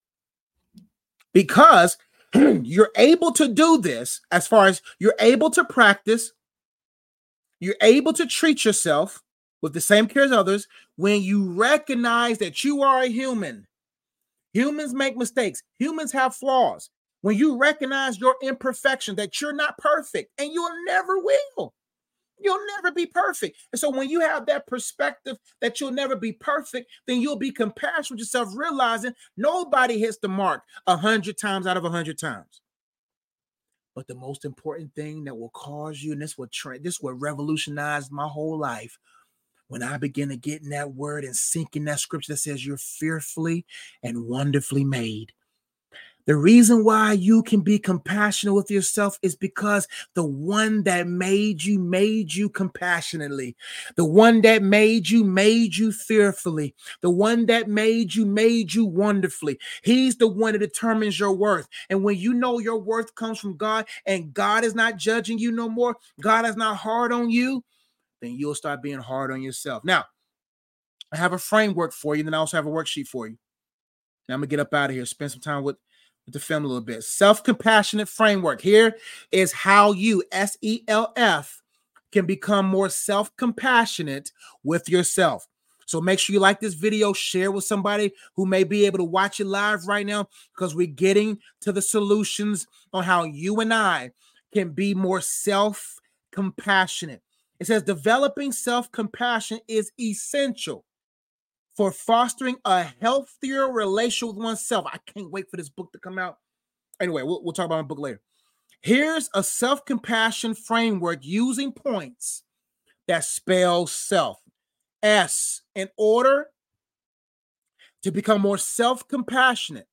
Because you're able to do this, as far as you're able to practice, you're able to treat yourself with the same care as others when you recognize that you are a human. Humans make mistakes. Humans have flaws. When you recognize your imperfection, that you're not perfect, and you'll never will. You'll never be perfect. And so when you have that perspective that you'll never be perfect, then you'll be compassionate with yourself, realizing nobody hits the mark a hundred times out of a hundred times. But the most important thing that will cause you, and this will tra- this will revolutionize my whole life, when I begin to get in that word and sink in that scripture that says you're fearfully and wonderfully made. The reason why you can be compassionate with yourself is because the one that made you, made you compassionately. The one that made you, made you fearfully. The one that made you, made you wonderfully. He's the one that determines your worth. And when you know your worth comes from God and God is not judging you no more, God is not hard on you, then you'll start being hard on yourself. Now, I have a framework for you, and then I also have a worksheet for you. Now I'm going to get up out of here, spend some time with with the film a little bit. Self-compassionate framework. Here is how you, S E L F, can become more self-compassionate with yourself. So make sure you like this video, share with somebody who may be able to watch it live right now, because we're getting to the solutions on how you and I can be more self-compassionate. It says developing self-compassion is essential for fostering a healthier relationship with oneself. I can't wait for this book to come out. Anyway, we'll, we'll talk about my book later. Here's a self-compassion framework using points that spell self. S, in order to become more self-compassionate,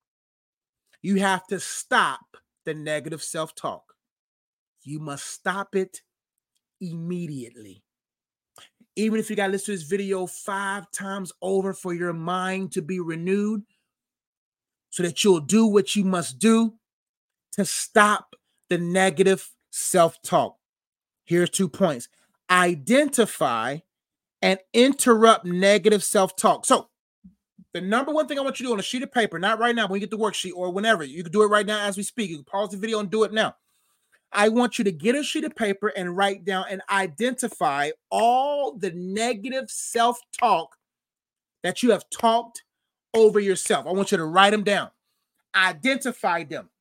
you have to stop the negative self-talk. You must stop it immediately. Even if you got to listen to this video five times over for your mind to be renewed, so that you'll do what you must do to stop the negative self-talk. Here's two points. Identify and interrupt negative self-talk. So the number one thing I want you to do on a sheet of paper, not right now, when you get the worksheet or whenever, you can do it right now as we speak. You can pause the video and do it now. I want you to get a sheet of paper and write down and identify all the negative self-talk that you have talked over yourself. I want you to write them down. Identify them.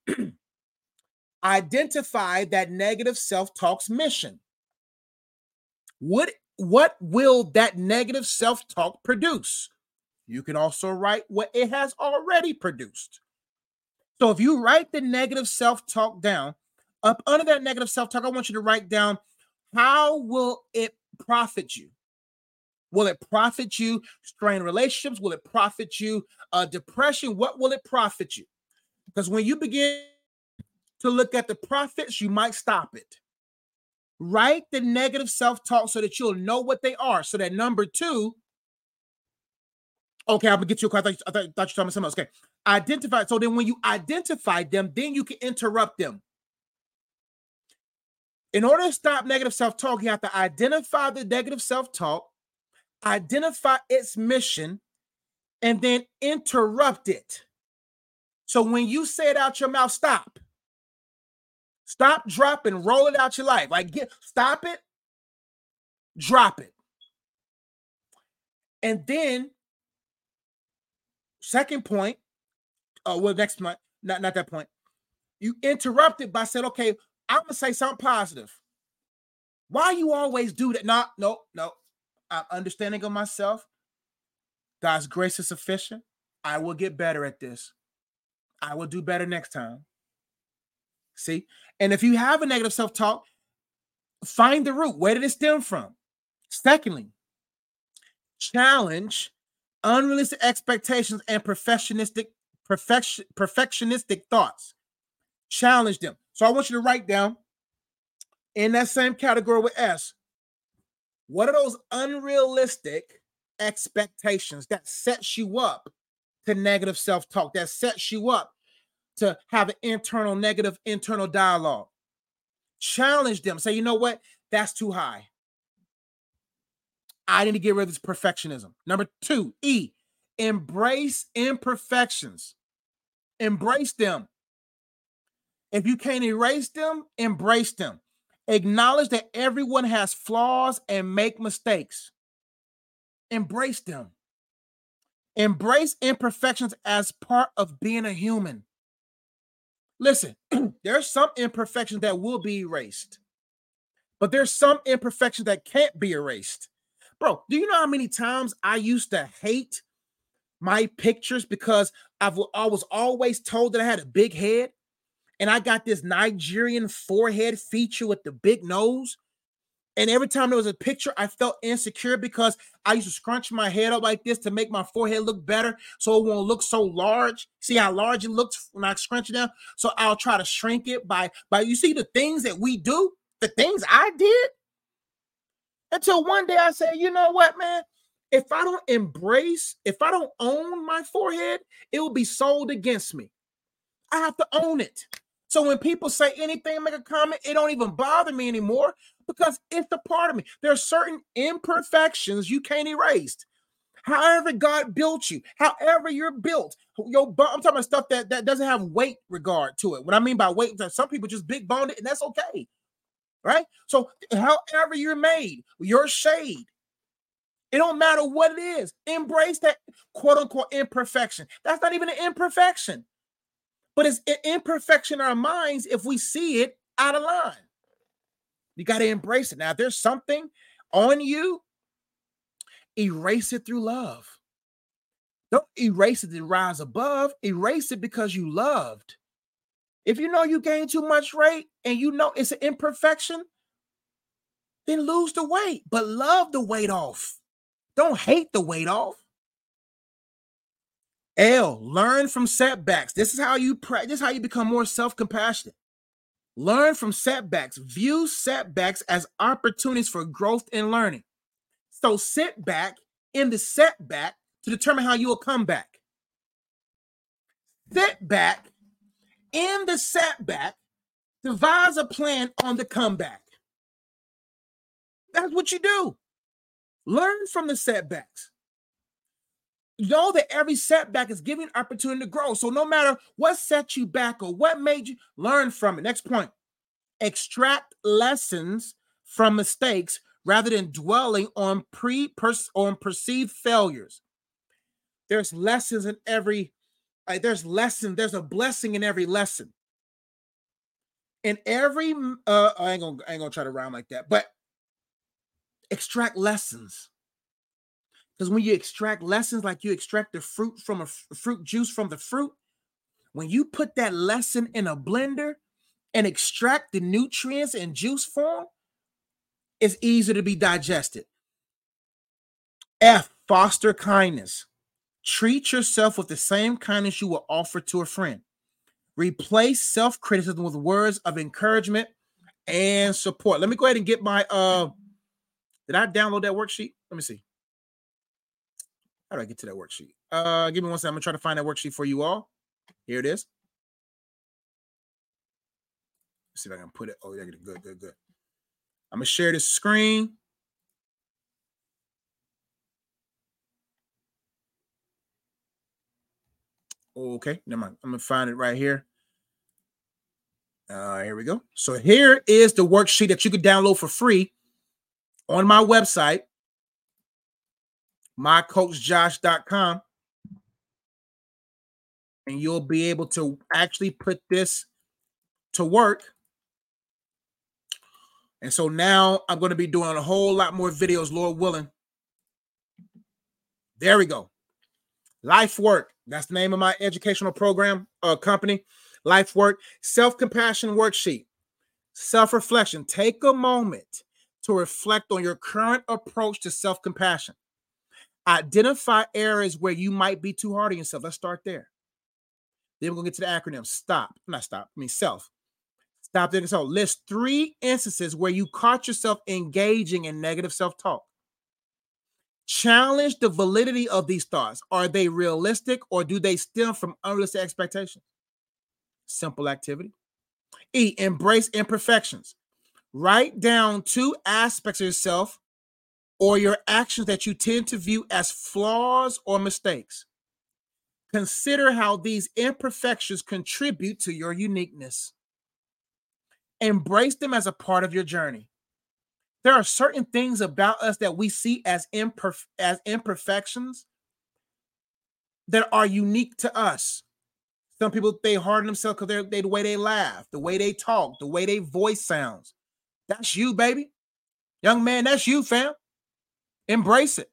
Identify that negative self-talk's mission. What, what will that negative self-talk produce? You can also write what it has already produced. So if you write the negative self-talk down, up under that negative self-talk, I want you to write down, how will it profit you? Will it profit you strained relationships? Will it profit you uh, depression? What will it profit you? Because when you begin to look at the profits, you might stop it. Write the negative self-talk so that you'll know what they are. So that number two, okay, I'm gonna get you a call. I thought, I thought, I thought you were talking about something else. Okay, identify. So then when you identify them, then you can interrupt them. In order to stop negative self-talk, you have to identify the negative self-talk, identify its mission, and then interrupt it. So when you say it out your mouth, stop. Stop, drop, and roll it out your life. Like, get, stop it, drop it. And then, second point, uh, well, next point, not, not that point. You interrupt it by saying, okay, I'm going to say something positive. Why you always do that? No, no, no. I'm understanding of myself. God's grace is sufficient. I will get better at this. I will do better next time. See? And if you have a negative self-talk, find the root. Where did it stem from? Secondly, challenge unrealistic expectations and perfectionistic, perfection, perfectionistic thoughts. Challenge them. So I want you to write down in that same category with S, what are those unrealistic expectations that sets you up to negative self-talk, that sets you up to have an internal negative internal dialogue? Challenge them. Say, you know what? That's too high. I need to get rid of this perfectionism. Number two, E, embrace imperfections. Embrace them. If you can't erase them, embrace them. Acknowledge that everyone has flaws and make mistakes. Embrace them. Embrace imperfections as part of being a human. Listen, there's some imperfections that will be erased, but there's some imperfections that can't be erased. Bro, do you know how many times I used to hate my pictures because I've, I was always told that I had a big head? And I got this Nigerian forehead feature with the big nose. And every time there was a picture, I felt insecure because I used to scrunch my head up like this to make my forehead look better so it won't look so large. See how large it looks when I scrunch it down? So I'll try to shrink it by, by you see the things that we do, the things I did? Until one day I said, you know what, man? If I don't embrace, if I don't own my forehead, it will be sold against me. I have to own it. So when people say anything, make a comment, it don't even bother me anymore because it's a part of me. There are certain imperfections you can't erase. However God built you, however you're built, your I'm talking about stuff that, that doesn't have weight regard to it. What I mean by weight, some people just big boned it, and that's okay, right? So however you're made, your shade, it don't matter what it is. Embrace that quote unquote imperfection. That's not even an imperfection. But it's an imperfection in our minds if we see it out of line. You got to embrace it. Now, if there's something on you, erase it through love. Don't erase it to rise above. Erase it because you loved. If you know you gained too much weight and you know it's an imperfection, then lose the weight, but love the weight off. Don't hate the weight off. L, learn from setbacks. This is how you practice, this is how you become more self-compassionate. Learn from setbacks. View setbacks as opportunities for growth and learning. So sit back in the setback to determine how you will come back. Sit back in the setback, devise a plan on the comeback. That's what you do. Learn from the setbacks. Know that every setback is giving opportunity to grow. So no matter what set you back or what made you, learn from it. Next point. Extract lessons from mistakes rather than dwelling on pre on perceived failures. There's lessons in every, uh, there's lesson, there's a blessing in every lesson. In every, uh, I ain't gonna, I ain't gonna try to rhyme like that, but extract lessons. Because when you extract lessons, like you extract the fruit from a f- fruit juice from the fruit, when you put that lesson in a blender and extract the nutrients in juice form, it's easier to be digested. F, foster kindness. Treat yourself with the same kindness you will offer to a friend. Replace self-criticism with words of encouragement and support. Let me go ahead and get my, uh, did I download that worksheet? Let me see. How do I get to that worksheet? Uh, give me one second. I'm gonna try to find that worksheet for you all. Here it is. Let's see if I can put it. Oh, yeah, good, good, good. I'm gonna share this screen. Okay, never mind. I'm gonna find it right here. Uh, here we go. So here is the worksheet that you could download for free on my website, my coach josh dot com. And you'll be able to actually put this to work. And so now I'm going to be doing a whole lot more videos, Lord willing. There we go. Life Work. That's the name of my educational program uh, company. Life Work. Self-compassion worksheet. Self-reflection. Take a moment to reflect on your current approach to self-compassion. Identify areas where you might be too hard on yourself. Let's start there. Then we're going to get to the acronym. Stop. Not stop. I mean self. Stop thinking so. List three instances where you caught yourself engaging in negative self-talk. Challenge the validity of these thoughts. Are they realistic or do they stem from unrealistic expectations? Simple activity. E, embrace imperfections. Write down two aspects of yourself or your actions that you tend to view as flaws or mistakes. Consider how these imperfections contribute to your uniqueness. Embrace them as a part of your journey. There are certain things about us that we see as, imperf- as imperfections that are unique to us. Some people, they harden themselves because they're they, the way they laugh, the way they talk, the way their voice sounds. That's you, baby. Young man, that's you, fam. Embrace it.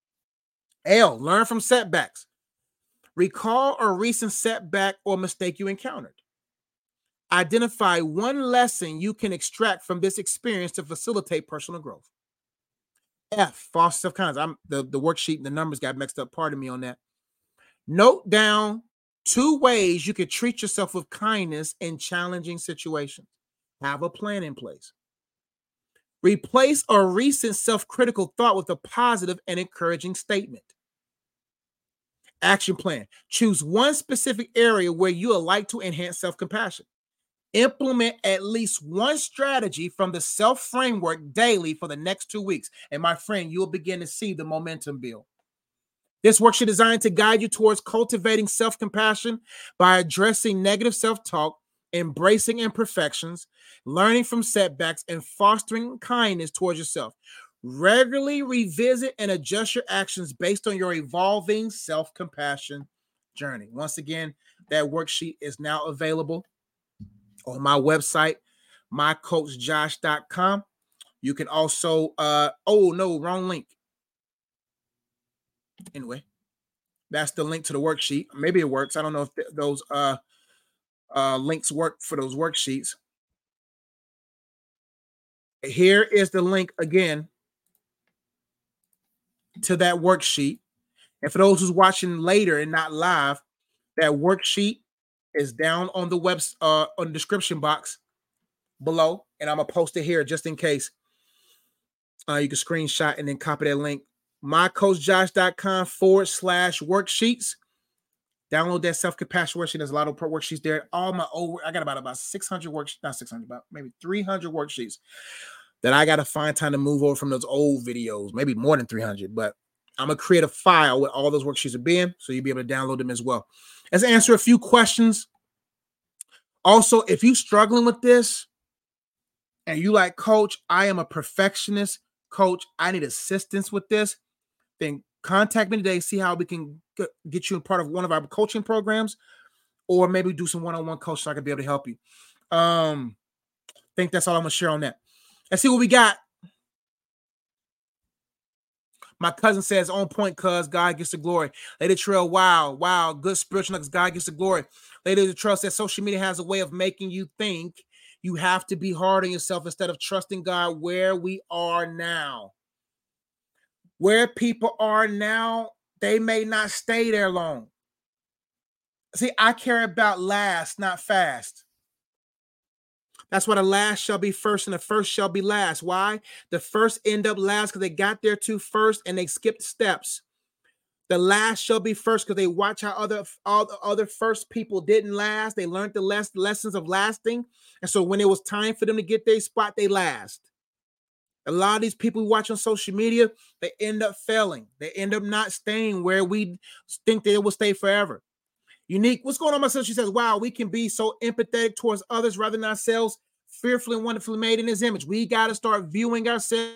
L, learn from setbacks. Recall a recent setback or mistake you encountered. Identify one lesson you can extract from this experience to facilitate personal growth. F, foster self-kindness. I'm the, the worksheet and the numbers got mixed up. Pardon me on that. Note down two ways you can treat yourself with kindness in challenging situations. Have a plan in place. Replace a recent self-critical thought with a positive and encouraging statement. Action plan. Choose one specific area where you would like to enhance self-compassion. Implement at least one strategy from the self framework daily for the next two weeks. And my friend, you'll begin to see the momentum build. This worksheet is designed to guide you towards cultivating self-compassion by addressing negative self-talk, embracing imperfections, learning from setbacks, and fostering kindness towards yourself. Regularly revisit and adjust your actions based on your evolving self-compassion journey. Once again, that worksheet is now available on my website, my coach josh dot com. You can also, uh, oh no, wrong link. Anyway, that's the link to the worksheet. Maybe it works. I don't know if th- those uh, uh, links work for those worksheets. Here is the link again to that worksheet. And for those who's watching later and not live, that worksheet is down on the web uh, on the description box below, and I'm gonna post it here just in case. Uh, you can screenshot and then copy that link. my coach josh dot com forward slash worksheets. Download that self-compassion worksheet. There's a lot of worksheets there. All my over, I got about about six hundred worksheets, not six hundred, about maybe three hundred worksheets. that I got to find time to move over from those old videos, maybe more than three hundred, but I'm going to create a file with all those worksheets are being, so you'll be able to download them as well. Let's answer a few questions. Also, if you're struggling with this and you like, Coach, I am a perfectionist, Coach, I need assistance with this, then contact me today, see how we can get you a part of one of our coaching programs, or maybe do some one-on-one coaching so I can be able to help you. Um, I think that's all I'm going to share on that. Let's see what we got. My cousin says, on point, cuz God gets the glory. Lady Trail, wow, wow, good spiritual nuggets, God gets the glory. Lady Trail says, social media has a way of making you think you have to be hard on yourself instead of trusting God where we are now. Where people are now, they may not stay there long. See, I care about last, not fast. That's why the last shall be first and the first shall be last. Why? The first end up last because they got there too first and they skipped steps. The last shall be first because they watch how other, all the other first people didn't last. They learned the less lessons of lasting. And so when it was time for them to get their spot, they last. A lot of these people we watch on social media, they end up failing. They end up not staying where we think they will stay forever. Unique, what's going on, my sister? She says, wow, we can be so empathetic towards others rather than ourselves, fearfully and wonderfully made in his image. We got to start viewing ourselves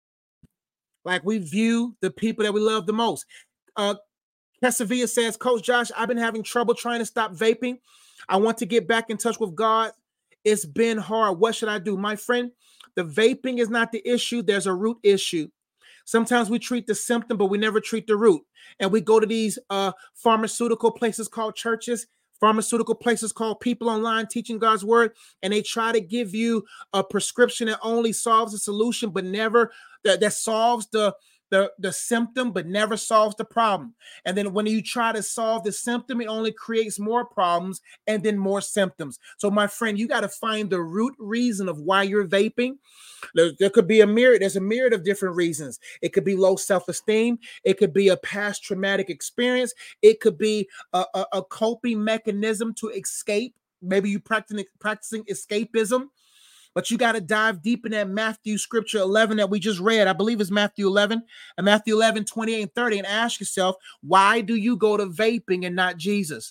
like we view the people that we love the most. Uh, Casavilla says, Coach Josh, I've been having trouble trying to stop vaping. I want to get back in touch with God. It's been hard. What should I do? My friend, the vaping is not the issue. There's a root issue. Sometimes we treat the symptom, but we never treat the root. And we go to these uh, pharmaceutical places called churches, pharmaceutical places called people online teaching God's word, and they try to give you a prescription that only solves the solution, but never that, that solves the The, the symptom, but never solves the problem. And then when you try to solve the symptom, it only creates more problems and then more symptoms. So my friend, you got to find the root reason of why you're vaping. There, there could be a myriad. There's a myriad of different reasons. It could be low self-esteem. It could be a past traumatic experience. It could be a, a, a coping mechanism to escape. Maybe you practicing, practicing escapism. But you got to dive deep in that Matthew scripture eleven that we just read. I believe it's Matthew eleven, and Matthew eleven, twenty-eight and thirty, and ask yourself, why do you go to vaping and not Jesus?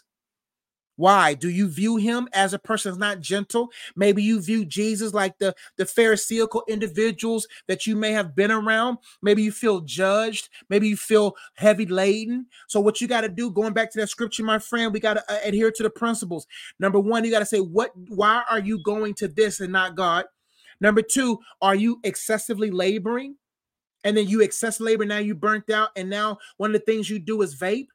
Why? Do you view him as a person that's not gentle? Maybe you view Jesus like the, the Pharisaical individuals that you may have been around. Maybe you feel judged. Maybe you feel heavy laden. So what you got to do, going back to that scripture, my friend, we got to uh, adhere to the principles. Number one, you got to say, what? Why are you going to this and not God? Number two, are you excessively laboring? And then you excess labor, now you burnt out. And now one of the things you do is vape.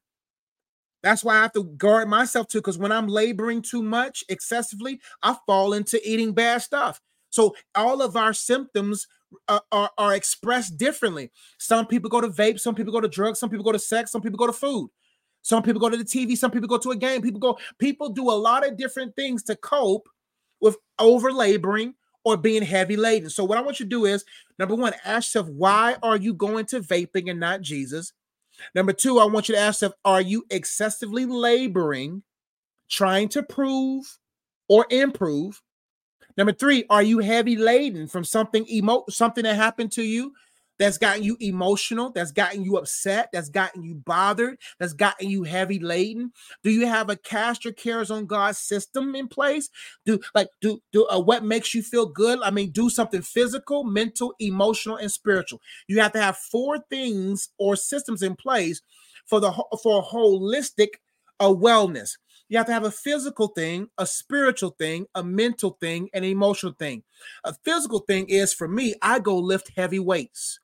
That's why I have to guard myself too, because when I'm laboring too much excessively, I fall into eating bad stuff. So all of our symptoms uh, are, are expressed differently. Some people go to vape, some people go to drugs, some people go to sex, some people go to food. Some people go to the T V, some people go to a game. People go, people do a lot of different things to cope with over laboring or being heavy laden. So what I want you to do is, number one, ask yourself, why are you going to vaping and not Jesus? Number two, I want you to ask yourself, are you excessively laboring, trying to prove or improve? Number three, are you heavy laden from something emo- something that happened to you that's gotten you emotional, that's gotten you upset, that's gotten you bothered, that's gotten you heavy laden? Do you have a cast your cares on God system in place? Do like do do uh, what makes you feel good? I mean, do something physical, mental, emotional, and spiritual. You have to have four things or systems in place for the for a holistic uh, wellness. You have to have a physical thing, a spiritual thing, a mental thing, and an emotional thing. A physical thing is, for me, I go lift heavy weights.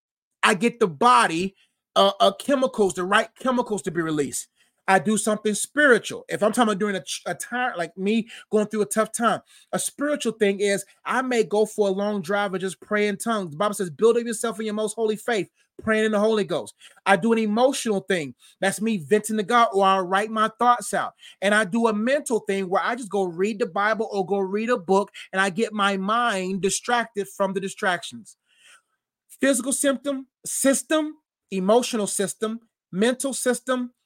I get the body uh, uh, chemicals, the right chemicals to be released. I do something spiritual. If I'm talking about during a, a time, like me going through a tough time, a spiritual thing is I may go for a long drive or just pray in tongues. The Bible says, build up yourself in your most holy faith, praying in the Holy Ghost. I do an emotional thing. That's me venting to God, or I write my thoughts out. And I do a mental thing where I just go read the Bible or go read a book, and I get my mind distracted from the distractions. Physical symptom, system, emotional system, mental system,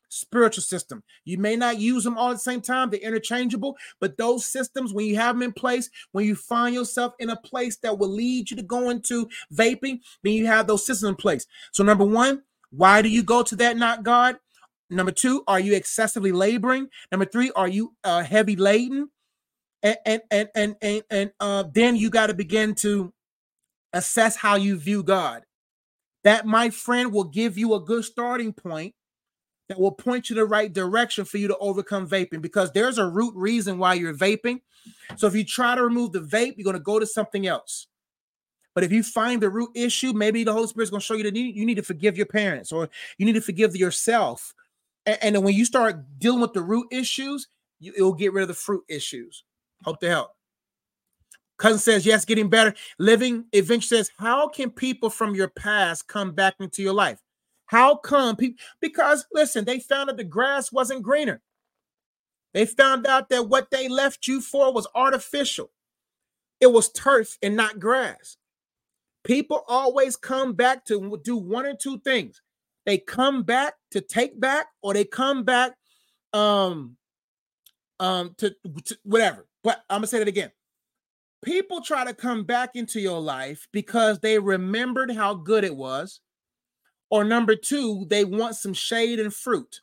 spiritual system. You may not use them all at the same time. They're interchangeable, but those systems, when you have them in place, when you find yourself in a place that will lead you to go into vaping, then you have those systems in place. So number one, why do you go to that, not God? Number two, are you excessively laboring? Number three, are you uh, heavy laden? And and and and and, and uh, then you got to begin to assess how you view God. That, my friend, will give you a good starting point that will point you the right direction for you to overcome vaping, because there's a root reason why you're vaping. So if you try to remove the vape, you're going to go to something else. But if you find the root issue, maybe the Holy Spirit's going to show you that you need to forgive your parents, or you need to forgive yourself. And, and then when you start dealing with the root issues, you, it will get rid of the fruit issues. Hope to help. Cousin says, yes, getting better. Living eventually says, how can people from your past come back into your life? How come people? Because listen, they found that the grass wasn't greener. They found out that what they left you for was artificial. It was turf and not grass. People always come back to do one or two things. They come back to take back, or they come back um, um, to, to whatever. But I'm gonna say that again. People try to come back into your life because they remembered how good it was. Or number two, they want some shade and fruit.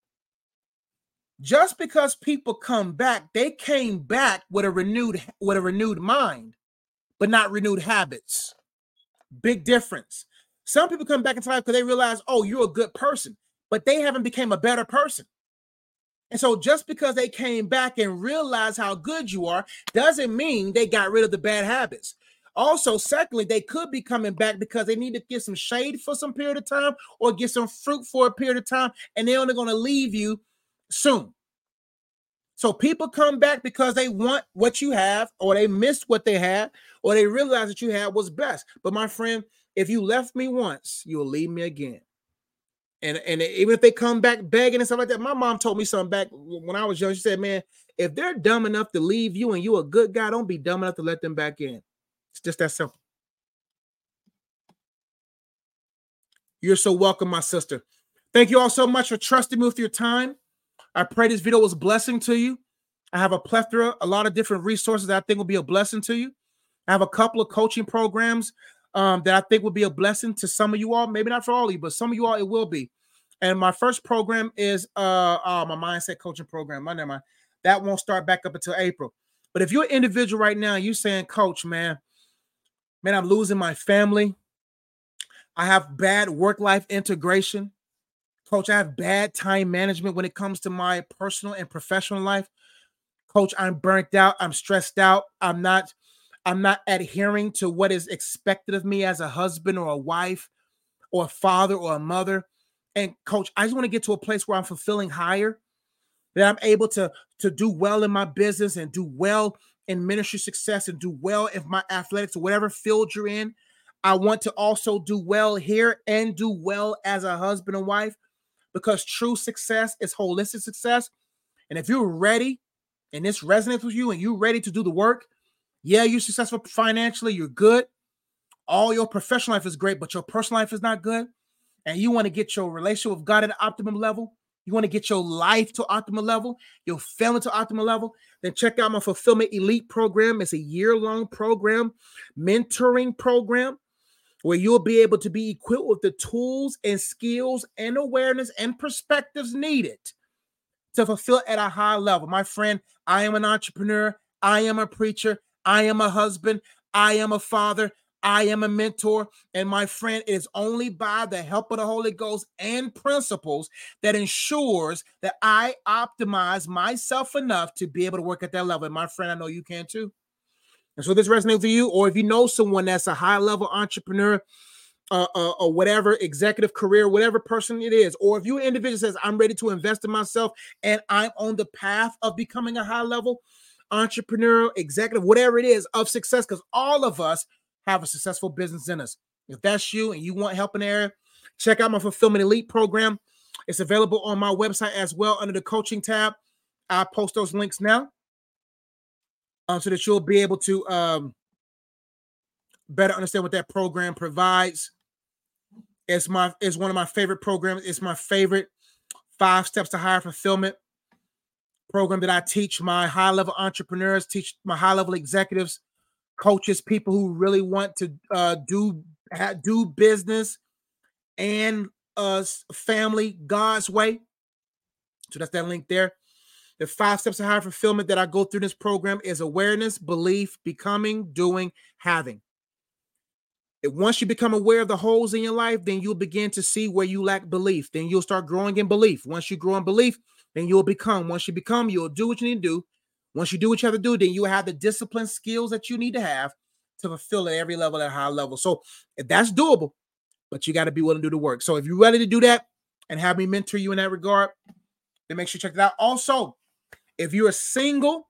Just because people come back, they came back with a renewed with a renewed mind, but not renewed habits. Big difference. Some people come back into life because they realize, oh, you're a good person, but they haven't become a better person. And so just because they came back and realized how good you are doesn't mean they got rid of the bad habits. Also, secondly, they could be coming back because they need to get some shade for some period of time, or get some fruit for a period of time, and they're only going to leave you soon. So people come back because they want what you have, or they missed what they had, or they realized that you had was best. But my friend, if you left me once, you'll leave me again. And, and even if they come back begging and stuff like that, my mom told me something back when I was young. She said, man, if they're dumb enough to leave you and you're a good guy, don't be dumb enough to let them back in. It's just that simple. You're so welcome, my sister. Thank you all so much for trusting me with your time. I pray this video was a blessing to you. I have a plethora, a lot of different resources that I think will be a blessing to you. I have a couple of coaching programs um, that I think will be a blessing to some of you all. Maybe not for all of you, but some of you all it will be. And my first program is uh, uh, my mindset coaching program. My name, that won't start back up until April. But if you're an individual right now, you're saying, Coach, man, man, I'm losing my family. I have bad work-life integration. Coach, I have bad time management when it comes to my personal and professional life. Coach, I'm burnt out. I'm stressed out. I'm not, I'm not adhering to what is expected of me as a husband or a wife or a father or a mother. And Coach, I just want to get to a place where I'm fulfilling higher, that I'm able to, to do well in my business and do well in ministry success and do well in my athletics or whatever field you're in. I want to also do well here and do well as a husband and wife, because true success is holistic success. And if you're ready and this resonates with you and you're ready to do the work, yeah, you're successful financially, you're good. All your professional life is great, but your personal life is not good. And you want to get your relationship with God at an optimum level. You want to get your life to optimal level, your family to optimal level, then check out my Fulfillment Elite program. It's a year-long program, mentoring program, where you'll be able to be equipped with the tools and skills and awareness and perspectives needed to fulfill at a high level. My friend, I am an entrepreneur. I am a preacher. I am a husband. I am a father. I am a mentor. And my friend, it is only by the help of the Holy Ghost and principles that ensures that I optimize myself enough to be able to work at that level. And my friend, I know you can too. And so this resonates with you, or if you know someone that's a high-level entrepreneur, uh, uh, or whatever, executive career, whatever person it is, or if you're an individual that says, I'm ready to invest in myself and I'm on the path of becoming a high-level entrepreneur, executive, whatever it is, of success, because all of us have a successful business in us. If that's you and you want help in the area, check out my Fulfillment Elite program. It's available on my website as well under the coaching tab. I'll post those links now. Um, so that you'll be able to um, better understand what that program provides. It's my it's one of my favorite programs. It's my favorite five steps to higher fulfillment program that I teach my high-level entrepreneurs, teach my high-level executives, coaches, people who really want to uh, do, ha, do business and uh, family God's way. So that's that link there. The five steps to higher fulfillment that I go through this program is awareness, belief, becoming, doing, having. If once you become aware of the holes in your life, then you'll begin to see where you lack belief. Then you'll start growing in belief. Once you grow in belief, then you'll become. Once you become, you'll do what you need to do. Once you do what you have to do, then you have the discipline skills that you need to have to fulfill at every level, at a high level. So if that's doable, but you got to be willing to do the work. So if you're ready to do that and have me mentor you in that regard, then make sure you check it out. Also, if you're single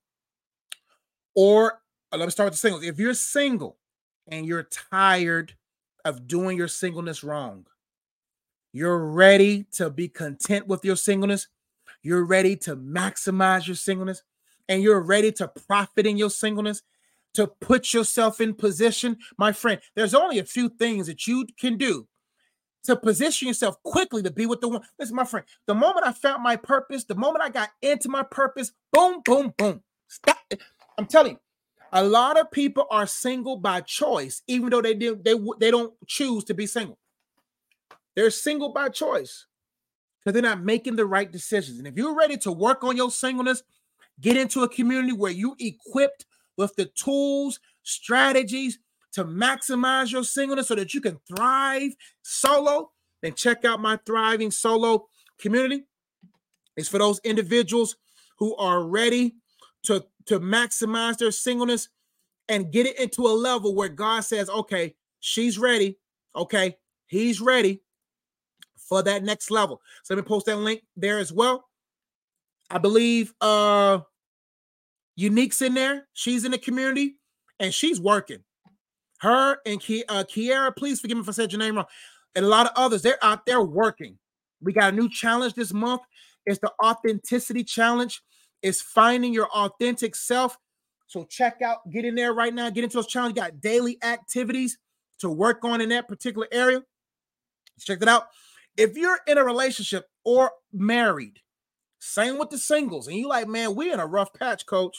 or uh, let me start with the singles. If you're single and you're tired of doing your singleness wrong, you're ready to be content with your singleness, you're ready to maximize your singleness, and you're ready to profit in your singleness, to put yourself in position, my friend, there's only a few things that you can do to position yourself quickly to be with the one. Listen, my friend, the moment I found my purpose, the moment I got into my purpose, boom, boom, boom. Stop. I'm telling you, a lot of people are single by choice, even though they do, they, they don't choose to be single. They're single by choice because they're not making the right decisions. And if you're ready to work on your singleness, get into a community where you equipped with the tools, strategies to maximize your singleness so that you can thrive solo, then check out my Thriving Solo community. It's for those individuals who are ready to, to maximize their singleness and get it into a level where God says, okay, she's ready. Okay, he's ready for that next level. So let me post that link there as well. I believe uh, Unique's in there. She's in the community and she's working. Her and Ki- uh, Kiara, please forgive me if I said your name wrong, and a lot of others, they're out there working. We got a new challenge this month. It's the Authenticity Challenge. It's finding your authentic self. So check out, get in there right now, get into those challenges. You got daily activities to work on in that particular area. Check that out. If you're in a relationship or married, same with the singles, and you like, man, we're in a rough patch, coach.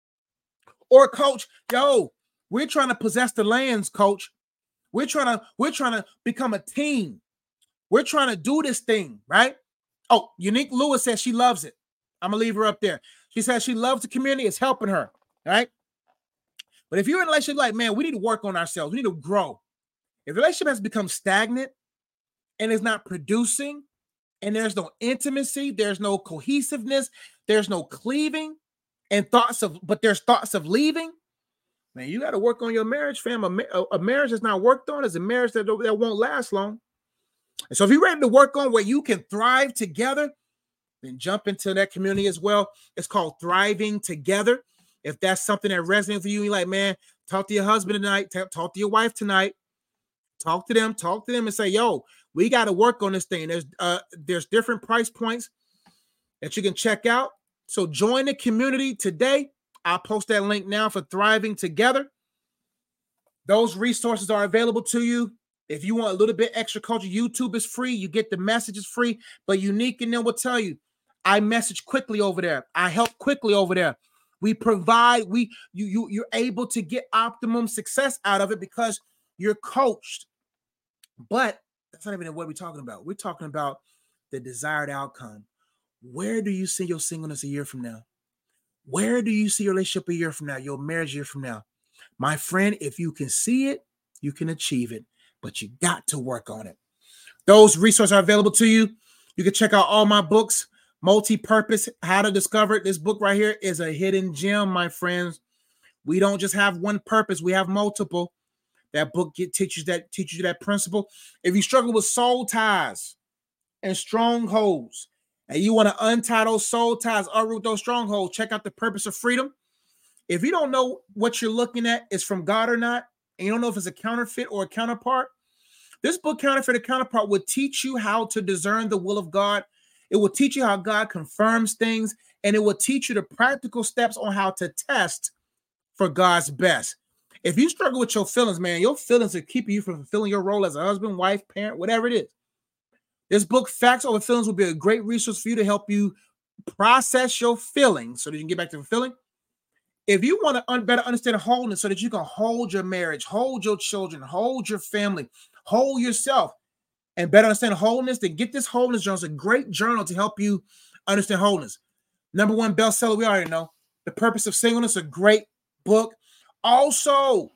Or coach, yo, we're trying to possess the lands, coach. We're trying to, we're trying to become a team. We're trying to do this thing, right? Oh, Unique Lewis says she loves it. I'm gonna leave her up there. She says she loves the community. It's helping her, right? But if you're in a relationship like, man, we need to work on ourselves. We need to grow. If the relationship has become stagnant and is not producing, and there's no intimacy, there's no cohesiveness, there's no cleaving, and thoughts of, but there's thoughts of leaving, man, you got to work on your marriage, fam. A, a marriage that's not worked on is a marriage that, that won't last long. And so if you're ready to work on where you can thrive together, then jump into that community as well. It's called Thriving Together. If that's something that resonates with you, you're like, man, talk to your husband tonight, t- talk to your wife tonight, talk to them, talk to them and say, yo, we got to work on this thing. There's uh, there's different price points that you can check out. So join the community today. I'll post that link now for Thriving Together. Those resources are available to you. If you want a little bit extra culture, YouTube is free. You get the messages free, but Unique and them will tell you, I message quickly over there. I help quickly over there. We provide, we you, you, you're able to get optimum success out of it because you're coached. But that's not even what we're talking about. We're talking about the desired outcome. Where do you see your singleness a year from now? Where do you see your relationship a year from now, your marriage a year from now? My friend, if you can see it, you can achieve it, but you got to work on it. Those resources are available to you. You can check out all my books, Multi-Purpose, How to Discover It. This book right here is a hidden gem, my friends. We don't just have one purpose. We have multiple. That book get, teaches that teaches you that principle. If you struggle with soul ties and strongholds, and you want to untie those soul ties, unroot those strongholds, check out The Purpose of Freedom. If you don't know what you're looking at is from God or not, and you don't know if it's a counterfeit or a counterpart, this book, Counterfeit or Counterpart, will teach you how to discern the will of God. It will teach you how God confirms things, and it will teach you the practical steps on how to test for God's best. If you struggle with your feelings, man, your feelings are keeping you from fulfilling your role as a husband, wife, parent, whatever it is. This book, Facts Over Feelings, will be a great resource for you to help you process your feelings so that you can get back to fulfilling. If you want to un- better understand wholeness so that you can hold your marriage, hold your children, hold your family, hold yourself, and better understand wholeness, then get this wholeness journal. It's a great journal to help you understand wholeness. Number one bestseller, we already know. The Purpose of Singleness, a great book. Also,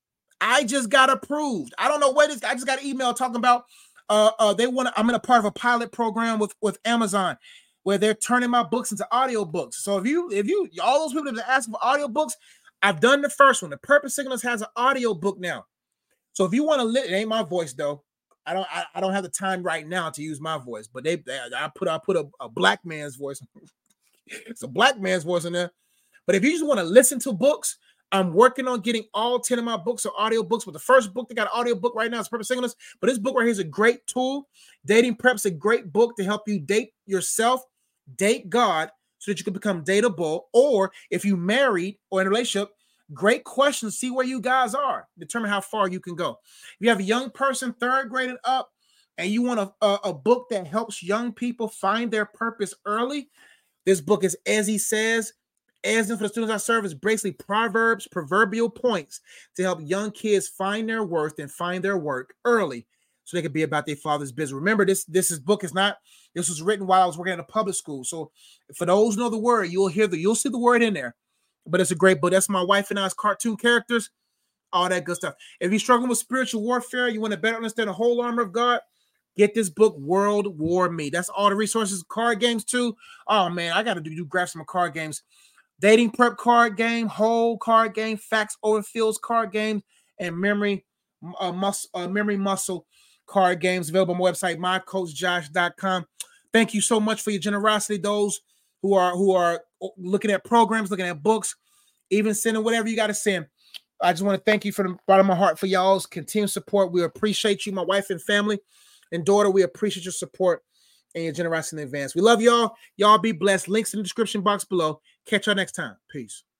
I just got approved. I don't know what it is. I just got an email talking about uh, uh they want to, I'm in a part of a pilot program with, with Amazon where they're turning my books into audio books. So if you, if you, all those people that are asking for audio books, I've done the first one. The Purpose Singleness has an audio book now. So if you want to, li- it ain't my voice though. I don't, I, I don't have the time right now to use my voice, but they, they I put, I put a, a black man's voice. It's a black man's voice in there. But if you just want to listen to books, I'm working on getting all ten of my books or audio books. But the first book that got an audio book right now is Purpose Singleness. But this book right here is a great tool. Dating Prep's a great book to help you date yourself, date God, so that you can become dateable. Or if you married or in a relationship, great questions. See where you guys are. Determine how far you can go. If you have a young person, third grade and up, and you want a, a, a book that helps young people find their purpose early, this book is As He Says. As in for the students I serve is basically proverbs, proverbial points to help young kids find their worth and find their work early so they can be about their father's business. Remember, this, this is book is not, this was written while I was working at a public school. So for those who know the word, you'll hear the, you'll see the word in there. But it's a great book. That's my wife and I's cartoon characters, all that good stuff. If you're struggling with spiritual warfare, you want to better understand the whole armor of God, get this book, World War Me. That's all the resources, card games too. Oh man, I got to do, do grab some card games. Dating Prep card game, whole card game, Facts Over Feelings card games, and memory, uh, mus- uh, memory muscle card games available on my website, my coach josh dot com. Thank you so much for your generosity. Those who are who are looking at programs, looking at books, even sending whatever you got to send. I just want to thank you from the bottom of my heart for y'all's continued support. We appreciate you, my wife and family and daughter. We appreciate your support and your generosity in advance. We love y'all. Y'all be blessed. Links in the description box below. Catch y'all next time. Peace.